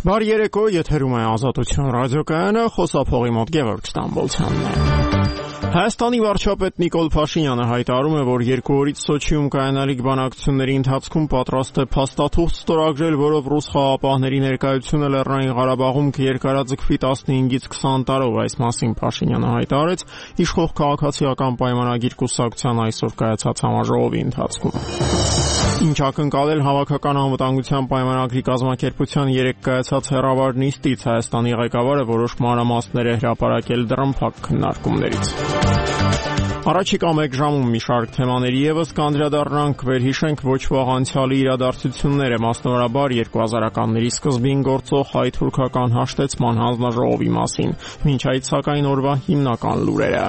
Բարի երեկո, եթերում է Ազատություն ռադիոկայանը, խոսափողի մոտ Գևորգ Ստամբոլցյանն է։ Հայաստանի վարչապետ Նիկոլ Փաշինյանը հայտարարում է, որ 2 օրից Սոչիում կայանալիք բանակցությունների ընթացքում պատրաստ է փաստաթուղթ ստորագրել, որով ռուս խաղաղապահների ներկայությունը Լեռնային Ղարաբաղում կերկարաձգվի 15-ից 20 տարով։ Այս մասին Փաշինյանը հայտարարեց իշխող քաղաքացիական պայմանագիր կուսակցության այսօր կայացած համաժողովի ընթացքում։ Ինչ ակնկալել հավաքական անվտանգության պայմանագրի կազմակերպության 3 կայացած հեռավար նիստից, Հայաստանի ղեկավարը որոշ մանրամասներ է հրապարակել դռնփակ քննարկումներից։ Առաջիկա 1 ժամում մի շարք թեմաների եւս կանդրադառնանք, վերհիշենք ոչ վաղ անցյալի իրադարձությունները, մասնավորաբար 2000-ականների սկզբին գործող հայ-թուրքական հաշտեցման հանձնաժողովի մասին։ Մինչ այդ սակայն օրվա հիմնական լուրերը։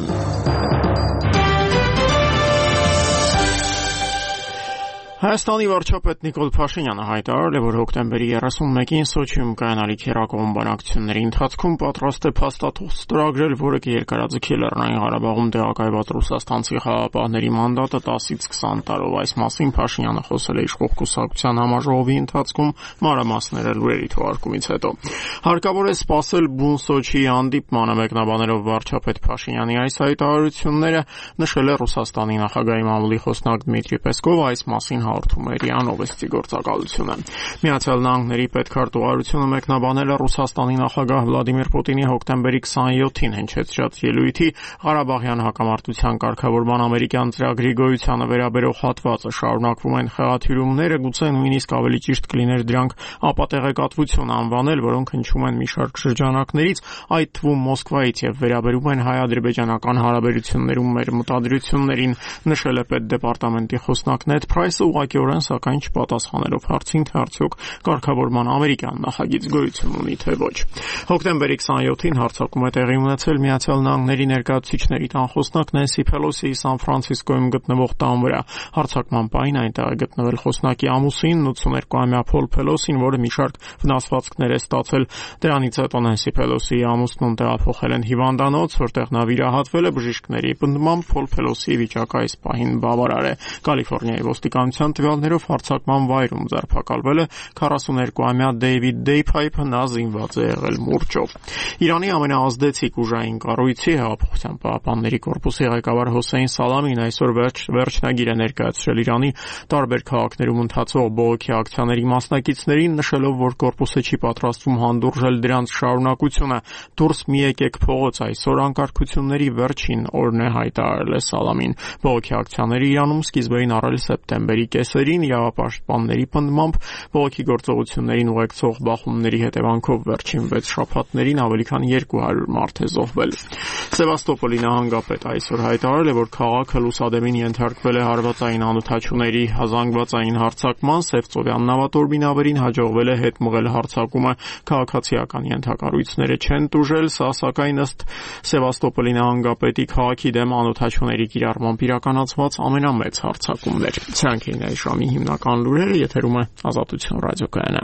Հայաստանի վարչապետ Նիկոլ Փաշինյանը հայտարարել է, որ հոկտեմբերի 31-ին Սոչիում կայանալիք երակոմ բանակցությունների ընթացքում պատրաստ է փաստաթուղթ ստորագրել, որը կերկարաձգի Լեռնային Ղարաբաղում տեղակայված ռուսաստանցի խաղաղապահների մանդատը 10-ից 20 տարով։ Այս մասին Փաշինյանը խոսել է իշխող կուսակցության համաժողովի ընթացքում մանրամասները լուրերի թողարկումից հետո։ Հարկավոր է սպասել բուն Սոչիի հանդիպմանը, մեկնաբանելով վարչապետ Փաշինյանի այս հայտարարությունները, նշել է Ռուսաստանի նախագահի մամուլի խոսնակ Դմիտրի Պեսկովը, այս մասին հաղորդում է ՌԻԱ Նովոստի գործակալությունը։ Միացյալ Նահանգների պետքարտուղարությունը մեկնաբանել է Ռուսաստանի նախագահ Վլադիմիր Պուտինի հոկտեմբերի 27-ին հնչեցրած ելույթի Ղարաբաղյան հակամարտության կարգավորման ամերիկյան ծրագրի գոյությանը վերաբերող հատվածը։ Շարունակվում են խեղաթյուրումները, գուցե նույնիսկ ավելի ճիշտ կլիներ դրանք ապատեղեկատվություն անվանել, որոնք հնչում են մի շարք շրջանակներից, այդ թվում Մոսկվայից եւ վերաբերում են հայ-ադրբեջանական հարաբերություններում մեր մտադրություններին, նշել է պետդեպարտամենտի խոսնակ Նեդ Փրայսը, ուղղակիորեն սակայն չպատասխանելով հարցին, թե արդյոք կարգավորման ամերիկյան նախագիծ գոյություն ունի, թե ոչ։ Հոկտեմբերի 27-ին հարձակում է տեղի ունեցել Միացյալ Նահանգների ներկայացուցիչների տան խոսնակ Նենսի Փելոսիի Սան Ֆրանցիսկոյում գտնվող տան վրա։ Հարձակման պահին այնտեղ է գտնվել խոսնակի ամուսինն, 82-ամյա Փոլ Փելոսին, որը մի շարք վնասվածքներ է ստացել։ Դրանից հետո Նենսի Փելոսիի ամուսնուն տեղափոխել են հիվանդանոց, որտեղ նա վիրահատվել է։ Բժիշկների պնդմամբ Փոլ Փելոսիի վիճակը այս պահին բավարար է։ Կալիֆոռնիայի ոստիկանության տվյալներով հարձակման վայրում ձերբակալվել է 42-ամյա Դեյվիդ Դեյփայփը, նա զինված է եղել մուրճով։ Իրանի ամենաազդեցիկ ուժային կառույցի Հեղափոխության պահապանների կորպուսի ղեկավար Հոսեյն Սալամին այսօր վերջնագիր է ներկայացրել Իրանի տարբեր քաղաքներում ընթացող բողոքի ակցիաների մասնակիցներին, նշելով, որ կորպուսը չի պատրաստվում հանդուրժել դրանց շարունակությունը։ Դուրս մի եկեք փողոց, այսօր անկարգությունների վերջին օրն է, հայտարարել է Սալամին։ Բողոքի ակցիաները Իրանում սկիզբ էին առել սեպտեմբերի կեսերին, իրավապաշտպանների պնդմամբ բողոքի գործողություններին ուղեկցող բախումների հետևանքով վերջին 6 շաբաթներին ավելի քան 200 մարդ է զոհվել։ Սևաստոպոլի նահանգապետ այսօր հայտարարել է, որ քաղաքը լուսադեմին ենթարկվել է հարվածային անօթաչուների զանգվածային հարձակման, Սևծովյան նավատորմինավերին հաջողվել է հետ մղել հարձակումը, քաղաքացիական ենթակառույցները չեն տուժել, սա սակայն ըստ Սևաստոպոլի նահանգապետի քաղաքի դեմ անօթաչուների կիրառմամբ իրականացված ամենամեծ հարձակումն էր։ Սրանք էին այս ժամի հիմնական լուրերը, եթերում է Ազատություն ռադիոկայանը։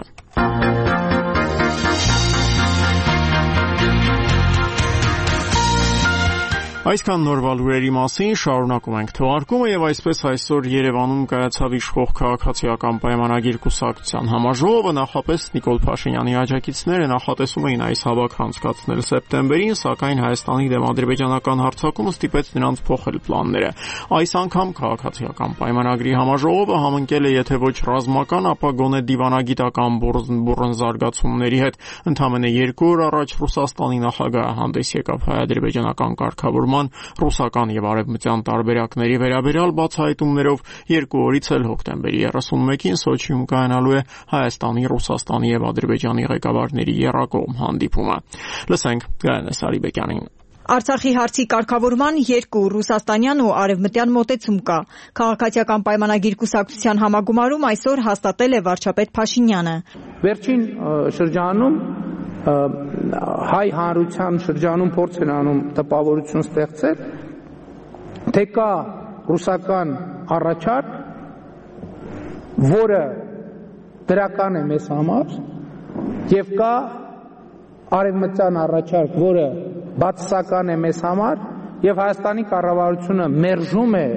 Այսքան նորվա լուրերի մասին, շարունակում ենք թողարկումը եւ այսպես այսօր Երևանում կայացավ իշխող քաղաքացիական պայմանագիր կուսակցության համաժողովը, նախապես Նիկոլ Փաշինյանի աջակիցները նախատեսում էին այս հավաքը անցկացնել սեպտեմբերին, սակայն Հայաստանի դեմ ադրբեջանական հարձակումը ստիպեց նրանց փոխել պլանները։ Այս անգամ քաղաքացիական պայմանագրի համաժողովը համընկել է եթե ոչ ռազմական, ապա գոնե դիվանագիտական բուռն զարգացումների հետ։ Ընդամենը 2 օր առաջ Ռուսաստանի նախագահը հանդես եկավ հայ-ադրբեջանական կարգավորման ռուսական եւ արևմտյան տարբերակների վերաբերյալ բացահայտումներով, 2 օրից էլ հոկտեմբերի 31-ին Սոչիում կայանալու է Հայաստանի, Ռուսաստանի եւ Ադրբեջանի ղեկավարների եռակողմ հանդիպումը։ Լսենք Գայանե Սարիբեկյանին։ Արցախի հարցի կարգավորման 2 ռուսաստանյան ու արևմտյան մոտեցում կա։ Քաղաքացիական պայմանագիր կուսակցության համագումարում այսօր հաստատել է վարչապետ Փաշինյանը։ Վերջին շրջանում հայ հանրության շրջանում փորձ են անում տպավորություն ստեղծել, թե կա ռուսական առաջարկ, որը դրական է մեզ համար, եւ կա արևմտյան առաջարկ, որը բացասական է մեզ համար, եւ Հայաստանի կառավարությունը մերժում է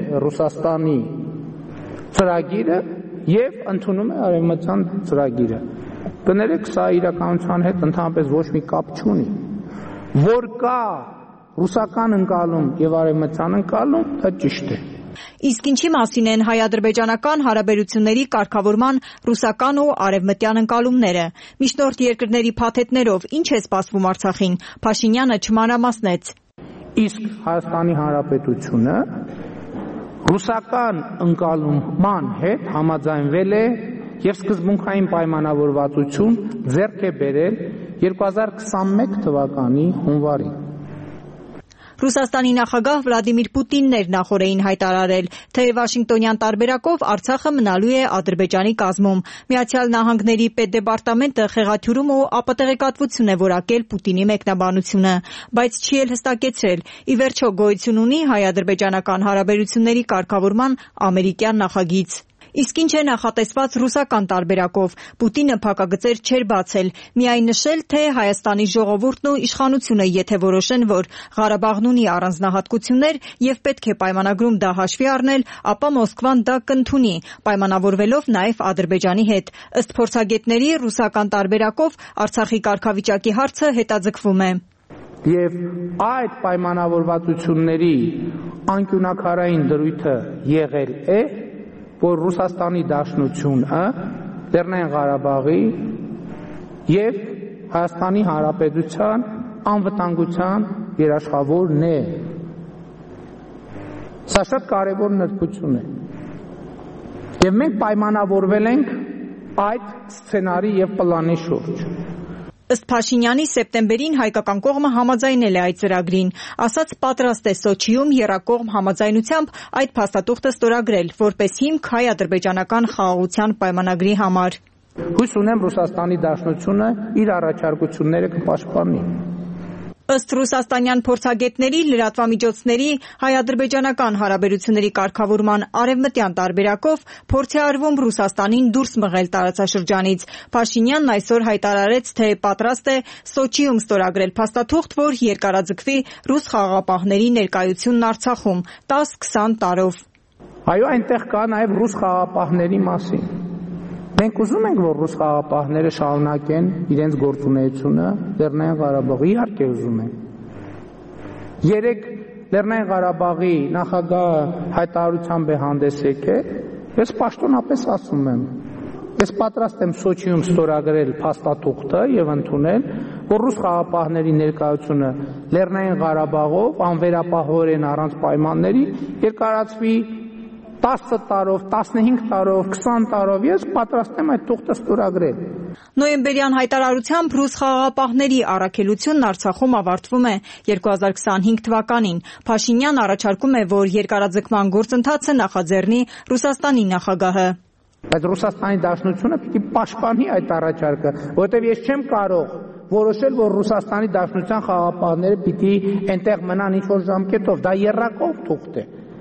Ռուսաստանի ծրագիրը եւ ընդունում է արևմտյան ծրագիրը։ կներեք, սա իրականության հետ ընդհանրապես ոչ մի կապ չունի։ Որ կա ռուսական ընկալում եւ արևմտյան ընկալում, դա ճիշտ է։ Իսկ ինչի մասին են հայ-ադրբեջանական հարաբերությունների կարգավորման ռուսական ու արևմտյան ընկալումները։ Միջնորդ երկրների փաթեթներով ինչ է սպասվում Արցախին, Փաշինյանը չմանրամասնեց։ Իսկ Հայաստանի Հանրապետությունը ռուսական ընկալման հետ համաձայնվել է եւ սկզբունքային պայմանավորվածություն ձեռք է բերել 2021 թվականի հունվարին։ Ռուսաստանի նախագահ Վլադիմիր Պուտինն էր նախորդին հայտարարել, թե Վաշինգտոնյան տարբերակով Արցախը մնալու է Ադրբեջանի կազմում։ Միացյալ Նահանգների պետդեպարտամենտը խեղաթյուրում ու ապատեղեկատվություն է որակել Պուտինի մեկնաբանությունը, բայց չի էլ հստակեցրել։ Ի վերջո գոյություն ունի հայ-ադրբեջանական հարաբերությունների կարգավորման ամերիկյան նախագիծ։ Իսկ ինչ է նախատեսված ռուսական տարբերակով, Պուտինը փակագծեր չէր բացել, միայն նշել, թե Հայաստանի ժողովուրդն ու իշխանությունը եթե որոշեն, որ Ղարաբաղն ունի առանձնահատկություններ եւ պետք է պայմանագրում դա հաշվի առնել, ապա Մոսկվան դա կընդունի, պայմանավորվելով նաեւ Ադրբեջանի հետ։ Ըստ փորձագետների, ռուսական տարբերակով Արցախի կարգավիճակի հարցը հետաձգվում է։ Եվ այդ պայմանավորվածությունների անկյունակարային դրույթը եղել է, որ Ռուսաստանի Դաշնությունը Լեռնային Ղարաբաղի եւ Հայաստանի Հանրապետության անվտանգության երաշխավորն է։ Սա շատ կարևոր նրբություն է։ Եվ մենք պայմանավորվել ենք այդ սցենարի եւ պլանի շուրջ։ Ըստ Փաշինյանի սեպտեմբերին հայկական կողմը համաձայնել է այդ ծրագրին, ասաց պատրաստ է Սոչիում եռակողմ համաձայնությամբ այդ փաստաթուղթը ստորագրել, որպես հիմք հայ-ադրբեջանական խաղաղության պայմանագրի համար։ Հույս ունեմ Ռուսաստանի Դաշնությունը իր առաջարկությունները կպաշտպանի։ Ըստ ռուսաստանյան փորձագետների, լրատվամիջոցների հայ-ադրբեջանական հարաբերությունների կարգավորման արևմտյան տարբերակով փորձ է արվում Ռուսաստանին դուրս մղել տարածաշրջանից։ Փաշինյանն այսօր հայտարարեց, թե պատրաստ է Սոչիում ստորագրել փաստաթուղթ, որ երկարաձգվի ռուս խաղաղապահների ներկայությունն Արցախում 10-20 տարով։ Այո, այնտեղ կա նաև ռուս խաղաղապահների մասին։ Մենք ուզում ենք, որ ռուս խաղաղապահները շարունակեն իրենց գործունեությունը Լեռնային Ղարաբաղի, իհարկե ուզում ենք։ Երեք Լեռնային Ղարաբաղի նախագահը հայտարարությամբ է հանդես եկել, ես պաշտոնապես ասում եմ, ես պատրաստ եմ Սոչիում ստորագրել փաստաթուղթը եւ ընդունել, որ ռուս խաղաղապահների ներկայությունը Լեռնային Ղարաբաղով անվերապահորեն առանց պայմանների երկարացվի 10 տարով, 15 տարով, 20 տարով, ես պատրաստ եմ այդ թուղթը ստորագրել։ Նոյեմբերյան հայտարարությամբ ռուս խաղաղապահների առաքելությունն Արցախում ավարտվում է 2025 թվականին։ Փաշինյան առաջարկում է, որ երկարաձգման գործընթացը նախաձեռնի Ռուսաստանի նախագահը։ Բայց Ռուսաստանի Դաշնությունը պիտի պաշտպանի այդ առաջարկը, որովհետև ես չեմ կարող որոշել, որ Ռուսաստանի Դաշնության խաղաղապահները պիտի այնտեղ մնան ինչ-որ ժամկետով, դա եռակողմ թուղթ է։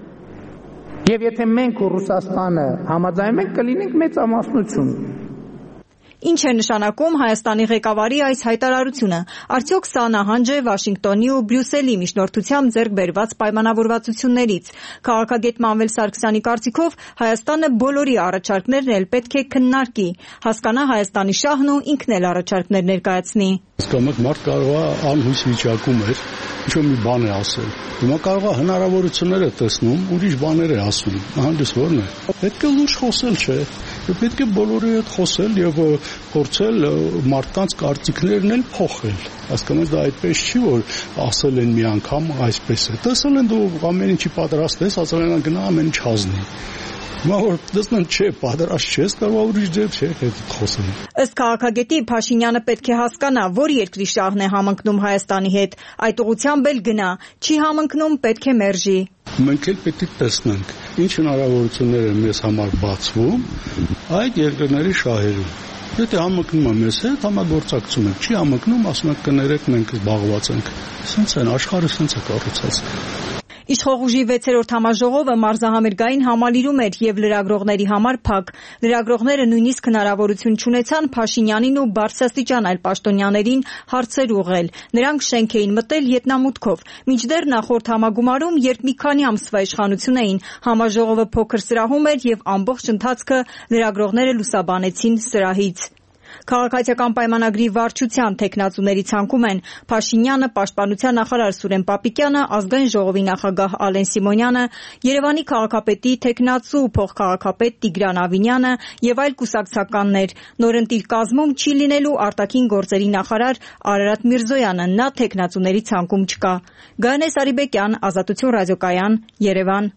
Եվ եթե մենք ու Ռուսաստանը համաձայնում ենք, կլինենք մեծամասնություն։ Ինչ է նշանակում Հայաստանի ղեկավարի այս հայտարարությունը։ Արդյոք սա նահանջ է Վաշինգտոնի ու Բրյուսելի միջնորդությամբ ձեռք բերված պայմանավորվածություններից։ Քաղաքագետ Մանվել Սարգսյանի կարծիքով Հայաստանը բոլորի առաջարկներն էլ պետք է քննարկի, հասկանա Հայաստանի շահն ու ինքն էլ առաջարկներ ներկայացնի։ Հասկանում մարդ կարող է անհույս վիճակում էր, ինչ-որ մի բան է ասել։ Հիմա կարող է հնարավորությունները տեսնում, ուրիշ բաներ է ասում։ Նահանջս ո՞րն է։ Պետք է լուրջ խոսել, չէ՞։ Պետք է բոլորի հետ խոսել եւ փորձել մարդկանց կարծիքներն էլ փոխել։ Հասկանում դա այդպես չի, որ ասել են մի անգամ այսպես է։ Տեսել են դու ամեն ինչի պատրաստ ես, ասել են գնա ամեն ինչ հանձնի։ Հիմա որ դասն չէ, պատրաստ չես, կարող ուրիշ ձև չէ հետ խոսել։ Ըստ քաղաքագետի Փաշինյանը պետք է հասկանա, որ երկրի շահն է համընկնում Հայաստանի հետ, այդ ուղղությամբ էլ գնա, չի համընկնում, պետք է մերժի։ Մենք էլ պետք է տեսնենք, ինչ հնարավորություններ են մեզ համար բացվում այդ երկրների շահերում։ Եթե համընկնում է մեզ հետ, համագործակցում ենք, չի համընկնում, ասում ենք կներեք, մենք զբաղված ենք։ Սենց են, աշխարհը սենց է կառուցած։ Իշխող ուժի 6-րդ համաժողովը մարզահամերգային համալիրում էր եւ լրագրողների համար փակ։ Լրագրողները նույնիսկ հնարավորություն չունեցան Փաշինյանին ու բարձրաստիճան այլ պաշտոնյաներին հարցեր ուղղել։ Նրանք շենք էին մտել ետնամուտքով։ Մինչդեռ նախորդ համագումարում, երբ մի քանի ամսվա իշխանություն էին, համաժողովը փոքր սրահում էր եւ ամբողջ ընթացքը լրագրողները լուսաբանեցին սրահից։ Քաղաքացիական պայմանագրի վարչության թեկնածուների ցանկում են Փաշինյանը, Պաշտպանության նախարար Սուրեն Պապիկյանը, Ազգային ժողովի նախագահ Ալեն Սիմոնյանը, Երևանի քաղաքապետի թեկնածու փոխքաղաքապետ Տիգրան Ավինյանը եւ այլ կուսակցականներ։ Նորընտիր կազմում չի լինելու արտաքին գործերի նախարար Արարատ Միրզոյանը, նա թեկնածուների ցանկում չկա։ Գայանե Սարիբեկյան, Ազատություն ռադիոկայան, Երևան։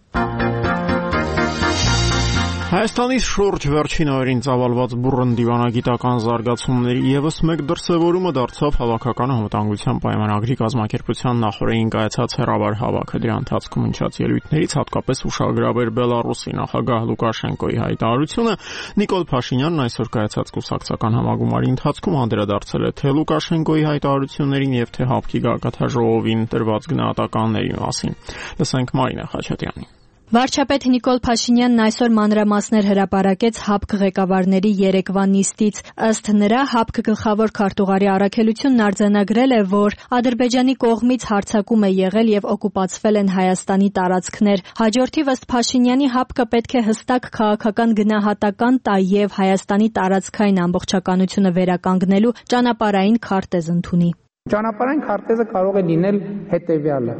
Հայաստանից շուրջ վերջին օրերին ծավալված բուռն դիվանագիտական զարգացումների եւս մեկ դրսևորումը դարձավ հավաքական անվտանգության պայմանագրի կազմակերպության նախորդին կայացած հերավար հավաքը։ Դրա ընթացքում հնչած ելույթներից հատկապես ուշագրավ էր Բելարուսի նախագահ Լուկաշենկոյի հայտարարությունը։ Նիկոլ Փաշինյանն այսօր կայացած կուսակցական համագումարի ընթացքում անդրադարձել է թե Լուկաշենկոյի հայտարարություններին եւ թե ՀԱՊԿ-ի գագաթաժողովին տրված գնահատականների մասին։ Լսենք Մարինա Խաչատրյանին։ Վարչապետ Նիկոլ Փաշինյանն այսօր մանրամասներ հրապարակեց ՀԱՊԿ ղեկավարների երեկվա նիստից։ Ըստ նրա, ՀԱՊԿ գլխավոր քարտուղարի առաքելությունն արձանագրել է, որ Ադրբեջանի կողմից հարձակում է եղել եւ օկուպացվել են Հայաստանի տարածքներ։ Հաջորդիվ ըստ Փաշինյանի ՀԱՊԿ պետք է հստակ քաղաքական գնահատական տա եւ Հայաստանի տարածքային ամբողջականությունը վերականգնելու ճանապարհային քարտեզ ընդունի։ Ճանապարհային քարտեզը կարող է լինել հետեւյալը.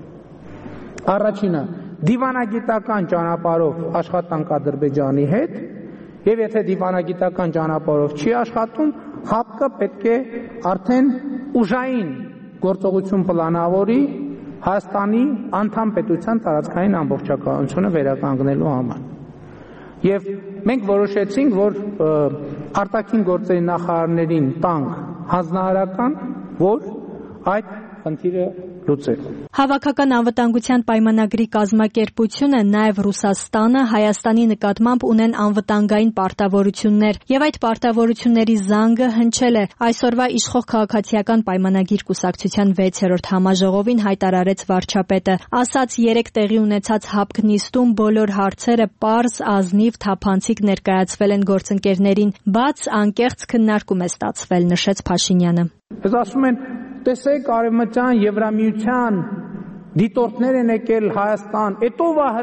Առաջինը դիվանագիտական ճանապարհով աշխատանք Ադրբեջանի հետ եւ եթե դիվանագիտական ճանապարհով չի աշխատում, ՀԱՊԿ պետք է արդեն ուժային գործողություն պլանավորի Հայաստանի անդամ պետության տարածքային ամբողջականությունը վերականգնելու համար։ Եվ մենք որոշեցինք, որ արտաքին գործերի նախարարներին տանք հանձնարարական, որ այդ խնդիրը լուծել։ Հավաքական անվտանգության պայմանագրի կազմակերպությունը, նաև Ռուսաստանը Հայաստանի նկատմամբ ունեն անվտանգային պարտավորություններ եւ այդ պարտավորությունների զանգը հնչել է այսօրվա իշխող քաղաքացիական պայմանագիր կուսակցության 6-րդ համաժողովին հայտարարեց վարչապետը։ Ասաց 3 տեղի ունեցած ՀԱՊԿ նիստում բոլոր հարցերը պարզ, ազնիվ, թափանցիկ ներկայացվել են գործընկերներին, բաց, անկեղծ քննարկում է ստացվել, նշեց Փաշինյանը։ Ես ասում են, տեսեք Արևմտյան Եվրամիության դիտորդներ են եկել Հայաստան, էտով է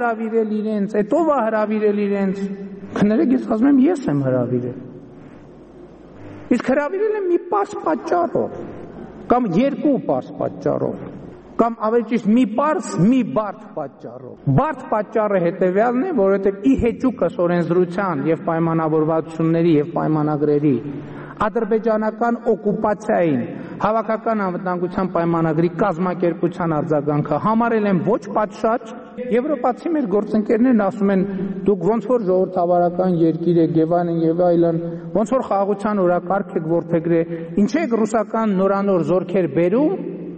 հրավիրել իրենց, քներեք, ես ասում եմ, ես եմ հրավիրել։ Իսկ հրավիրել եմ մի պարզ պատճառով, կամ 2 պարզ պատճառով, կամ ավելի ճիշտ մի պարզ, մի բարդ պատճառով։ Բարդ պատճառը հետևյալն է, որովհետև ի հեճուկս օրենսդրության եւ պայմանավորվածությունների եւ պայմանագրերի ադրբեջանական օկուպացիային հավաքական անվտանգության պայմանագրի կազմակերպության արձագանքը համարել են ոչ պատշաճ։ Եվրոպացի մեր գործընկերներն ասում են, դուք ոնց որ ժողովրդավարական երկիր եք եւ այլն, ոնց որ խաղաղության օրակարգ եք որդեգրել, ինչ եք ռուսական նորանոր զորքեր բերում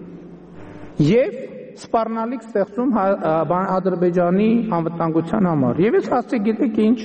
եւ սպառնալիք ստեղծում Ադրբեջանի անվտանգության համար։ Եվ ես ասացի, գիտեք ինչ,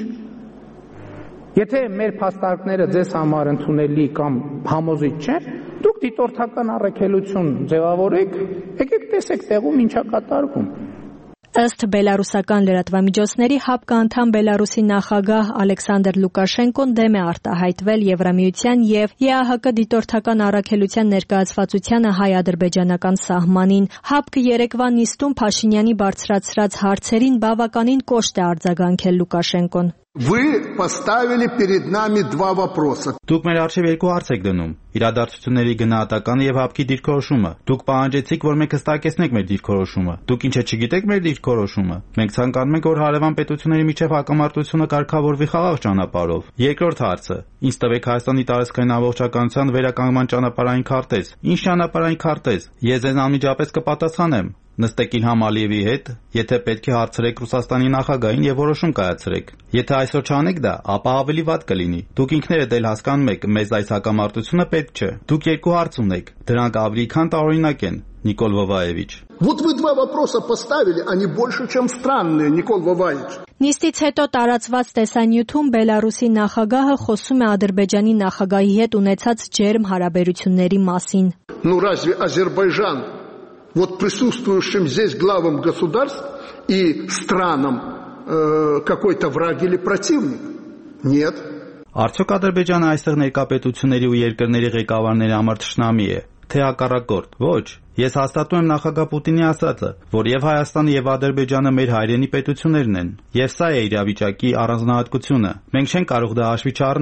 եթե մեր փաստարկները ձեզ համար ընդունելի կամ համոզիչ չեն, դուք դիտորդական առաքելություն ձևավորեք, եկեք տեսեք տեղում ինչա կատարվում։ Ըստ բելարուսական լրատվամիջոցների ՀԱՊԿ անդամ Բելարուսի նախագահ Ալեքսանդր Լուկաշենկոն դեմ է արտահայտվել Եվրամիության եւ ԵԱՀԿ դիտորդական առաքելության ներկայացվածությանը հայ-ադրբեջանական սահմանին։ ՀԱՊԿ երեկվա նիստում Փաշինյանի բարձրացրած հարցերին բավականին կոշտ է արձագանքել Լուկաշենկոն։ Вы поставили перед нами 2 вопроса. Դուք մեր առջև 2 հարց եք դնում. իրադարձությունների գնահատականը եւ ՀԱՊԿ-ի դիրքորոշումը։ Դուք պահանջեցիք, որ մենք հստակեցնենք մեր դիրքորոշումը։ Դուք ինչ է չգիտեք մեր դիրքորոշումը։ Մենք ցանկանում ենք, որ հարևան պետությունների միջև հակամարտությունը կարգավորվի խաղաղ ճանապարհով։ Երկրորդ հարցը. ինձ տվեք Հայաստանի տարածքային ամբողջականության վերականգնման ճանապարհային քարտեզ։ Ինչ ճանապարհային քարտեզ։ Ես ձեզ անմիջապես կպատասխանեմ։ Նստեք Իլհամ Ալիևի հետ, եթե պետք է հարցրեք Ռուսաստանի նախագահին եւ որոշում կայացրեք։ Եթե այսօր չանեք դա, ապա ավելի վատ կլինի։ Դուք ինքներդ էլ հասկանում եք, մեզ այս հակամարտությունը պետք չէ։ Դուք 2 հարց ունեք, դրանք ավելի քան տարօրինակ են, Նիկոլ Վովայևիչ։ Вот вы 2 вопроса поставили, они больше, чем странные, Никол Воваевич. Նիստից հետո տարածված տեսանյութում Բելարուսի նախագահը խոսում է Ադրբեջանի նախագահի հետ ունեցած ջերմ հարաբերությունների մասին։ Ну разве Азербайджан вот присутствующим здесь главам государств и странам какой-то враг или противник? Нет. Արդյոք Ադրբեջանը այստեղ ներկա պետությունների ու երկրների ղեկավարների համար թշնամի է, թե հակառակորդ։ Ոչ, ես հաստատում եմ նախագահ Պուտինի ասածը, որ եւ Հայաստանը եւ Ադրբեջանը մեր հայրենի պետություններն են, եւ սա է իրավիճակի առանձնահատկությունը։ Մենք չենք կարող դա հաշվի չառնել։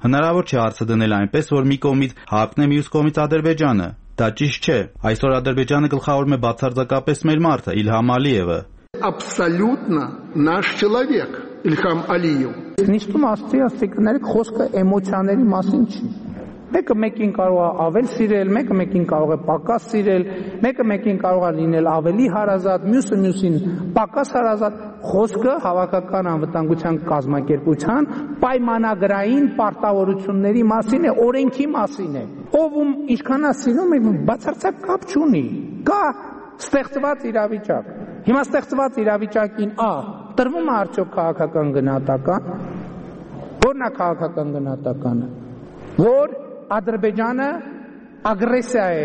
Հնարավոր չէ հարցը դնել այնպես, որ մի կողմից ՀԱՊԿ-ն է, մյուս կողմից Ադրբեջանը։ Դա ճիշտ չէ։ Այսօր Ադրբեջանը գլխավորում է բացարձակապես մեր մարդը՝ Իլհամ Ալիևը։ Абсолютно наш человек Ильхам Алиев. Նիստում աստղիկների խոսքը էմոցիաների մասին չի։ Մեկը մեկին կարող է ավել սիրել, մեկը մեկին կարող է պակաս սիրել, մեկը մեկին կարող է լինել ավելի հարազատ, մյուսը մյուսին պակաս հարազատ։ Խոսքը հավաքական անվտանգության կազմակերպության պայմանագրային պարտավորությունների մասին է, օրենքի մասին է։ Ով ում ինչքան է սիրում, բացարձակ կապ չունի։ Կա ստեղծված իրավիճակ։ Հիմա ստեղծված իրավիճակին տրվում է արդյոք քաղաքական գնահատական։ Որն է քաղաքական գնահատականը, որ Ադրբեջանը ագրեսիա է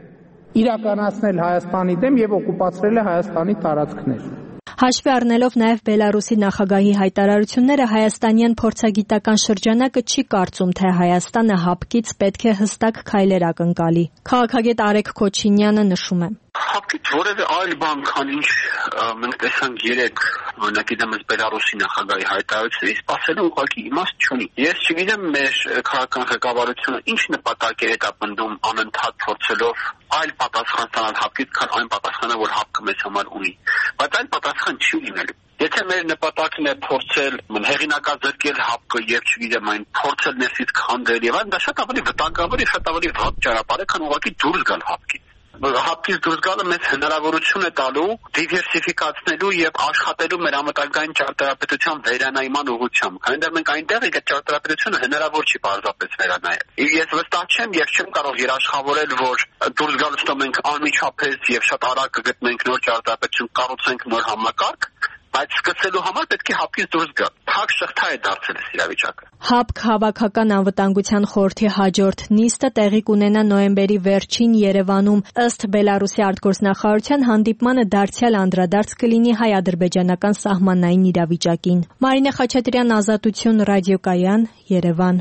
իրականացնել Հայաստանի դեմ եւ օկուպացրել է Հայաստանի տարածքներ։ Հաշվի առնելով նաև Բելարուսի նախագահի հայտարարությունները, հայաստանյան փորձագիտական շրջանակը չի կարծում, թե Հայաստանը ՀԱՊԿ-ից պետք է հստակ քայլեր ակնկալի։ Քաղաքագետ Արեգ Քոչինյանը նշում է. ՀԱՊԿ-ից որևէ այլ բան, քան ինչ մենք տեսանք երեք, օրինակ դեմս Բելարուսի նախագահի հայտարարությունից, սպասելու ուղղակի իմաստ չունի։ Ես չգիտեմ մեր քաղաքական ղեկավարությունը ինչ նպատակ է հետապնդում անընդհատ փորձելով այլ պատասխան ստանալ ՀԱՊԿ-ից, քան այն պատասխանը, որ ՀԱՊԿ-ը մեզ համար ունի։ Բայց այլ պատասխան չի լինելու։ Եթե մեր նպատակն է փորձել հեղինակազրկել ՀԱՊԿ-ը եւ չգիտեմ այն փորձել ներսից քանդել եւ այն, դա շատ ավելի վտանգավոր եւ շատ ավելի վատ ճանապարհ է, քան ուղղակի դուրս գալ ՀԱՊԿ-ից։ ՀԱՊԿ-ից դուրս գալը մեզ հնարավորություն է տալու դիվերսիֆիկացնելու եւ աշխատելու մեր համապետական ճարտարապետության վերանայման ուղղությամբ։ Քանի դեռ մենք այնտեղ ենք, այդ ճարտարապետությունը հնարավոր չի պարզապես վերանայել։ Ես վստահ չեմ եւ չեմ կարող երաշխավորել, որ դուրս գալուց հետո մենք անմիջապես եւ շատ արագ կգտնենք նոր ճարտարապետություն, կառուցենք նոր համակարգ, բայց սկսելու համար պետք է ՀԱՊԿ-ից դուրս գալ։ Փակ շղթա է դարձել այս իրավիճակը։ ՀԱՊԿ Հավաքական անվտանգության խորհրդի հաջորդ նիստը տեղի կունենա նոյեմբերի վերջին Երևանում։ Ըստ Բելարուսի արտգործնախարարության հանդիպմանը դարձյալ անդրադարձ կլինի հայ-ադրբեջանական սահմանային իրավիճակին։ Մարինե Խաչատրյան, Ազատություն, ռադիոկայան, Երևան։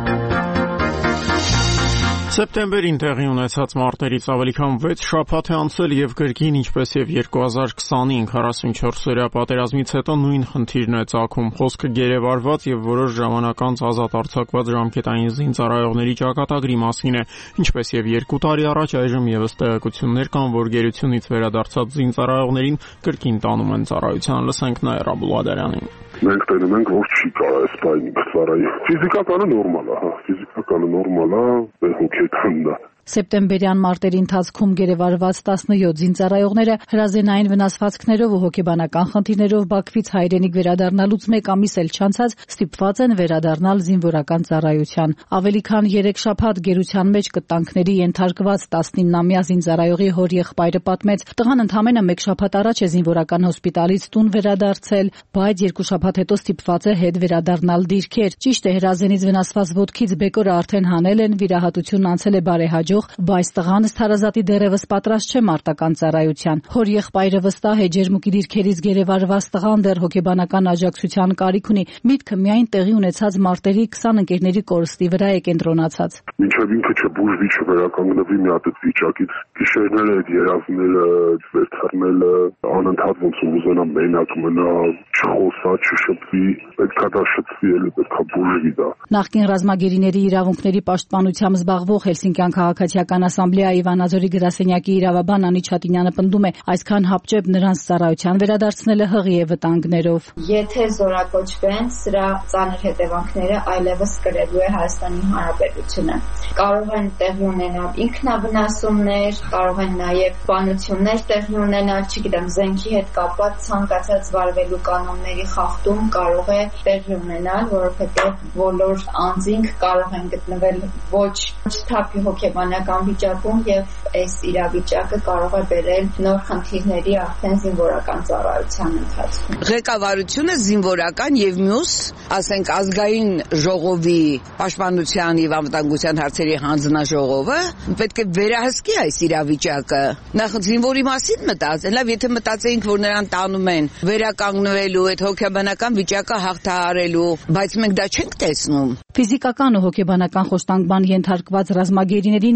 Սեպտեմբերին տեղի ունեցած մարտերից ավելի քան 6 շաբաթ է անցել եւ կրկին ինչպես եւ 2020-ին 44-օրյա պատերազմից հետո նույն խնդիրն է ծագում։ Խոսքը գերեվարված եւ որոշ ժամանակ անց ազատ արձակված ժամկետային զինծառայողների ճակատագրի մասին է, ինչպես եւ 2 տարի առաջ այժմ եւս տեղեկություններ կան, որ գերությունից վերադարձած զինծառայողներին կրկին տանում են ծառայության։ Լսենք Նաիրա Բուլադարյանին։ Մենք տենում ենք, որ չի կարող այս պայն ծառայի։ Ֆիզիկականը նորմալ է, ֆիզիկականը նորմալ է, հոգեկանն է։ Սեպտեմբերյան մարտերի ընթացքում գերեվարված 17 զինծառայողները հրազենային վնասվածքներով ու հոգեբանական խնդիրներով Բաքվից հայրենիք վերադառնալուց մեկ ամիս էլ չանցած ստիպված են վերադառնալ զինվորական ծառայության։ Ավելի քան 3 շաբաթ գերության մեջ կտանքների ենթարկված 19-ամյա զինծառայողի հոր-եղբայրը պատմեց, տղան ընդամենը 1 շաբաթ առաջ է զինվորական հոսպիտալից տուն վերադարձել, բայց 2 շաբաթ հետո ստիպված է հետ վերադառնալ դիրքեր։ Ճիշտ է, հրազենից վնասված ոտքից բեկորը արդեն հանել են, վիրահատությունն անցել է բարեհաջող, բայց տղան ըստ հարազատի դեռևս պատրաստ չէ մարտական ծառայության։ Հոր եղբայրը վստահ է, ջերմուկի դիրքերից գերեվարված տղան դեռ հոգեբանական աջակցության կարիք ունի։ Միտքը միայն տեղի ունեցած մարտերի 20 ընկերների կորստի վրա է կենտրոնացած։ Մինչև ինքը չբուժվի, չվերականգնվի մի հատ այդ վիճակից, գիշերները այդ երազները, վերթարնելը, անընդհատ ոնց ուզենա մենակ մնա, չխոսա, չշփվի, պետքա դա շփվի, էլի պետքա բուժվի դա։ Նախկին ռազմագերիների իրավունքների պաշտպանությամբ զբաղվող Հելսինկյան քաղաքացիական ասամբլեայի Վանաձորի գրասենյակի իրավաբան Անիչ Հատինյանը պնդում է, այսքան հապճեպ նրանց ծառայության վերադարձնելը հղի է վտանգներով։ Եթե զորակոչվեն, սրա ծանր հետևանքները այլևս կրելու է Հայաստանի Հանրապետությունը։ Կարող են տեղի ունենալ ինքնավնասումներ, կարող են նաև բանություններ տեղի ունենալ, չգիտեմ, զենքի հետ կապված ցանկացած վարվելու կանոնների խախտում կարող է տեղի ունենալ, որովհետև բոլոր անձինք կարող են գտնվել ոչ թափի հոգեբանական վիճակում եւ այս իրավիճակը կարող է բերել նոր խնդիրների արդեն զինվորական ծառայության ընթացքում։ Ղեկավարությունը զինվորական եւ մյուս, ասենք ազգային ժողովի պաշտպանության եւ անվտանգության հարցերի հանձնաժողովը պետք է վերահսկի այս իրավիճակը։ Նախ զինվորի մասին մտածել, լավ, եթե մտածեինք, որ նրան տանում են վերականգնվելու, այդ հոգեբանական վիճակը հաղթահարելու, բայց մենք դա չենք տեսնում։ Ֆիզիկական ու հոգեբանական խոշտանգման ենթարկված ռազմագերիներին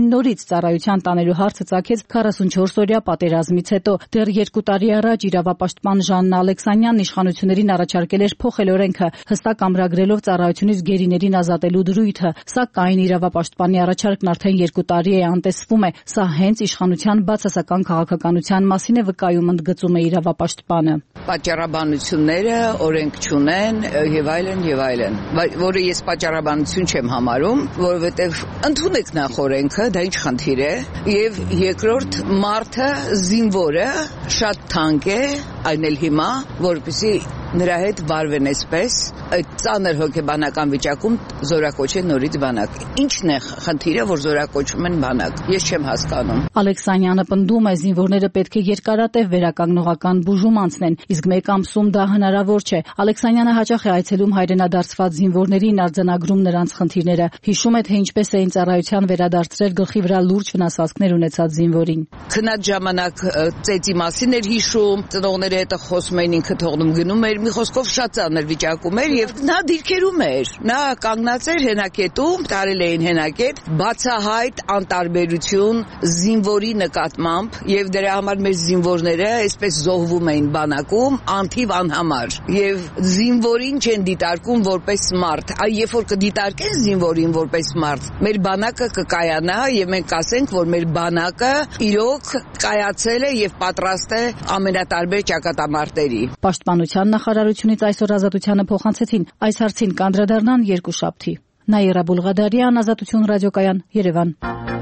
նորից ծառայության տանելու հարցը ծագեց 44-օրյա պատերազմից հետո։ Դեռ 2 տարի առաջ իրավապաշտպան Ժաննա Ալեքսանյանն իշխանություններին առաջարկել էր փոխել օրենքը, հստակ ամրագրելով ծառայությունից գերիներին ազատելու դրույթը, սակայն իրավապաշտպանի առաջարկն արդեն 2 տարի է անտեսվում է։ Սա հենց իշխանության բացասական քաղաքականության մասին է վկայում, ընդգծում է իրավապաշտպանը։ Պատճառաբանությունները օրենք չունեն եւ այլն, որը ես պատճառաբանություն չեմ համարում, որովհետեւ ընդունեք նախ օրենքը, դա ինչ խնդիր է, եւ երկրորդ մարդը զինվորը շատ թանկ է, այն էլ հիմա, որպեսզի նրա հետ վարվեն այսպես, այդ ծանր հոգեբանական վիճակում զորակոչեն նորից բանակ։ Ինչն է խնդիրը, որ զորակոչում են բանակ։ Ես չեմ հասկանում։ Ալեքսանյանը պնդում է, զինվորները պետք է երկարատև վերականգնողական բուժում անցնեն, իսկ 1 ամսում դա հնարավոր չէ։ Ալեքսանյանը հաճախ է այցելում հայրենադարձված զինվորներին, արձանագրում նրանց խնդիրները։ Հիշում է, թե ինչպես էին ծառայության վերադարձրել գլխի վրա լուրջ վնասվածքներ ունեցած զինվորին։ Քնած ժամանակ ծեծի մասին էր հիշում, ծնողների հետ խոսում էին, ինքը թողնում գնում էր, մի խոսքով շատ ծանր վիճակում էր եւ նա դիրքերում էր։ Նա կանգնած էր հենակետում, տարել էին հենակետ, բացահայտ անտարբերություն զինվորի նկատմամբ եւ դրա համար մեր զինվորները այսպես զոհվում էին բանակում անթիվ անհամար եւ զինվորին չեն դիտարկում որպես մարդ։ Այ երբ որ կդիտարկեն զինվորին որպես մարդ, մեր բանակը կկայանա եւ մենք կասենք, որ մեր բանակը իրոք կայացել է եւ պատրաստ է ամենատարբեր ճակատամարտերի։ Պաշտպանության նախարարությունից այսօր Ազատությանը փոխանցեցին այս հարցին կանդրադառնան երկուշաբթի։ Նաիրա Բուլղադարյան, Ազատություն ռադիոկայան, Երևան։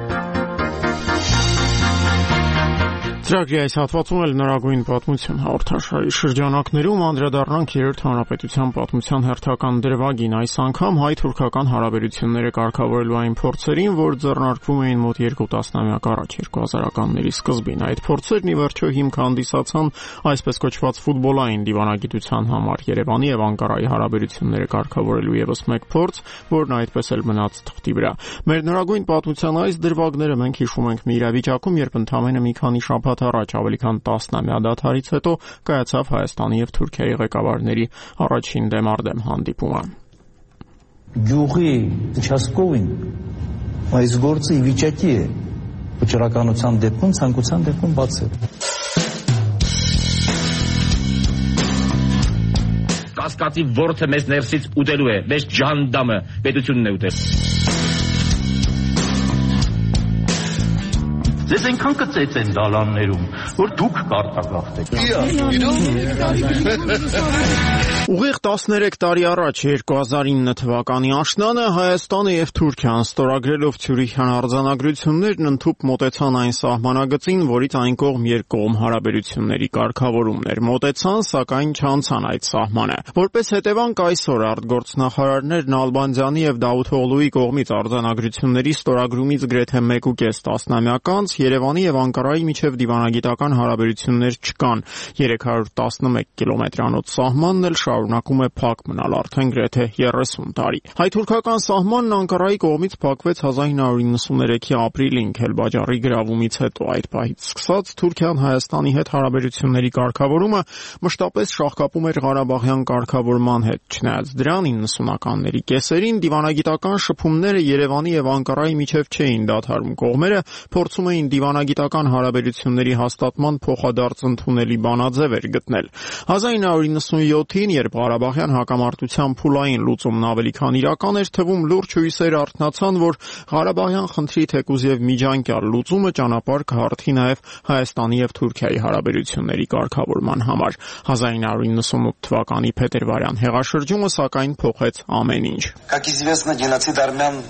Ծրագրի այս հատվածում էլ նորագույն պատմություն հաղորդաշարի շրջանակներում անդրադառնանք Երրորդ հանրապետության պատմության հերթական դրվագին, այս անգամ հայ-թուրքական հարաբերությունները կարգավորելու այն փորձերին, որ ձեռնարկվում էին մոտ 2 տասնամյակ առաջ 2000-ականների սկզբին։ Այդ փորձերն ի վերջո հիմք հանդիսացան այսպես կոչված ֆուտբոլային դիվանագիտության համար Երևանի եւ Անկարայի հարաբերությունները կարգավորելու եւս մեկ փորձ, որն այդպես էլ մնաց թղթի վրա։ Մեր նորագույն պատմության այս դրվագները մենք հիշում ենք մի իրավիճակում, երբ ընդամենը մի քանի շաբաթ առաջ ավելի քան 10-ամյա դադարից հետո կայացավ Հայաստանի եւ Թուրքիայի ղեկավարների առաջին դեմարդեմ հանդիպումը։ Գյուղի участковին այս գործը ի վիճակի է վճռականության դեպքում, ցանկության դեպքում բացել։ Կասկածի ворթը մեզ ներսից ուտելու է, մեզ ջանդամը պետությունն է ուտել։ Ձեզ այնքան կծեծեն դալաններում, որ դուք կարտագաղթեք։ Ուղիղ 13 տարի առաջ 2009 թվականի աշնանը Հայաստանը եւ Թուրքիան ստորագրելով Ցյուրիխյան արձանագրություններն ընդհուպ մոտեցան այն սահմանագծին, որից այն կողմ երկկողմ հարաբերությունների կարգավորումներ մոտեցան, սակայն չանցան այդ սահմանը։ Որպես հետևանք այսօր արտգործնախարարներն Ալբանդյանի եւ Դավութօղլուի կողմից արձանագրությունների ստորագրումից գրեթե 1.5 տասնամյակ անց Երևանի եւ Անկարայի միջև դիվանագիտական հարաբերություններ չկան։ 311 կիլոմետրանոց սահմանն էլ շարունակում է փակ մնալ արդեն գրեթե 30 տարի։ Հայ-թուրքական սահմանն Անկարայի կողմից փակվեց 1993-ի ապրիլին Քելբաջարի գրավումից հետո։ Այդ պահից սկսած Թուրքիան Հայաստանի հետ հարաբերությունների կարգավորումը մշտապես շահկապում էր Ղարաբաղյան կարգավորման հետ։ Չնայած դրան 90-ականների կեսերին դիվանագիտական շփումները Երևանի եւ Անկարայի միջև չէին դադարում։ Կողմերը փորձում էին դիվանագիտական հարաբերությունների հաստատման փոխադարձ ընդունելի բանաձև էր գտնել։ 1997-ին, երբ Ղարաբաղյան հակամարտության փուլային լուծումն ավելի քան իրական էր թվում, լուրջ հույսեր արթնացան, որ Ղարաբաղյան խնդրի թեկուզ եւ միջանկյալ լուծումը ճանապարհ կհարթի նաեւ Հայաստանի եւ Թուրքիայի հարաբերությունների կարգավորման համար։ 1998 թվականի փետրվարյան հեղաշրջումը սակայն փոխեց ամեն ինչ։ Как известно, геноцид армян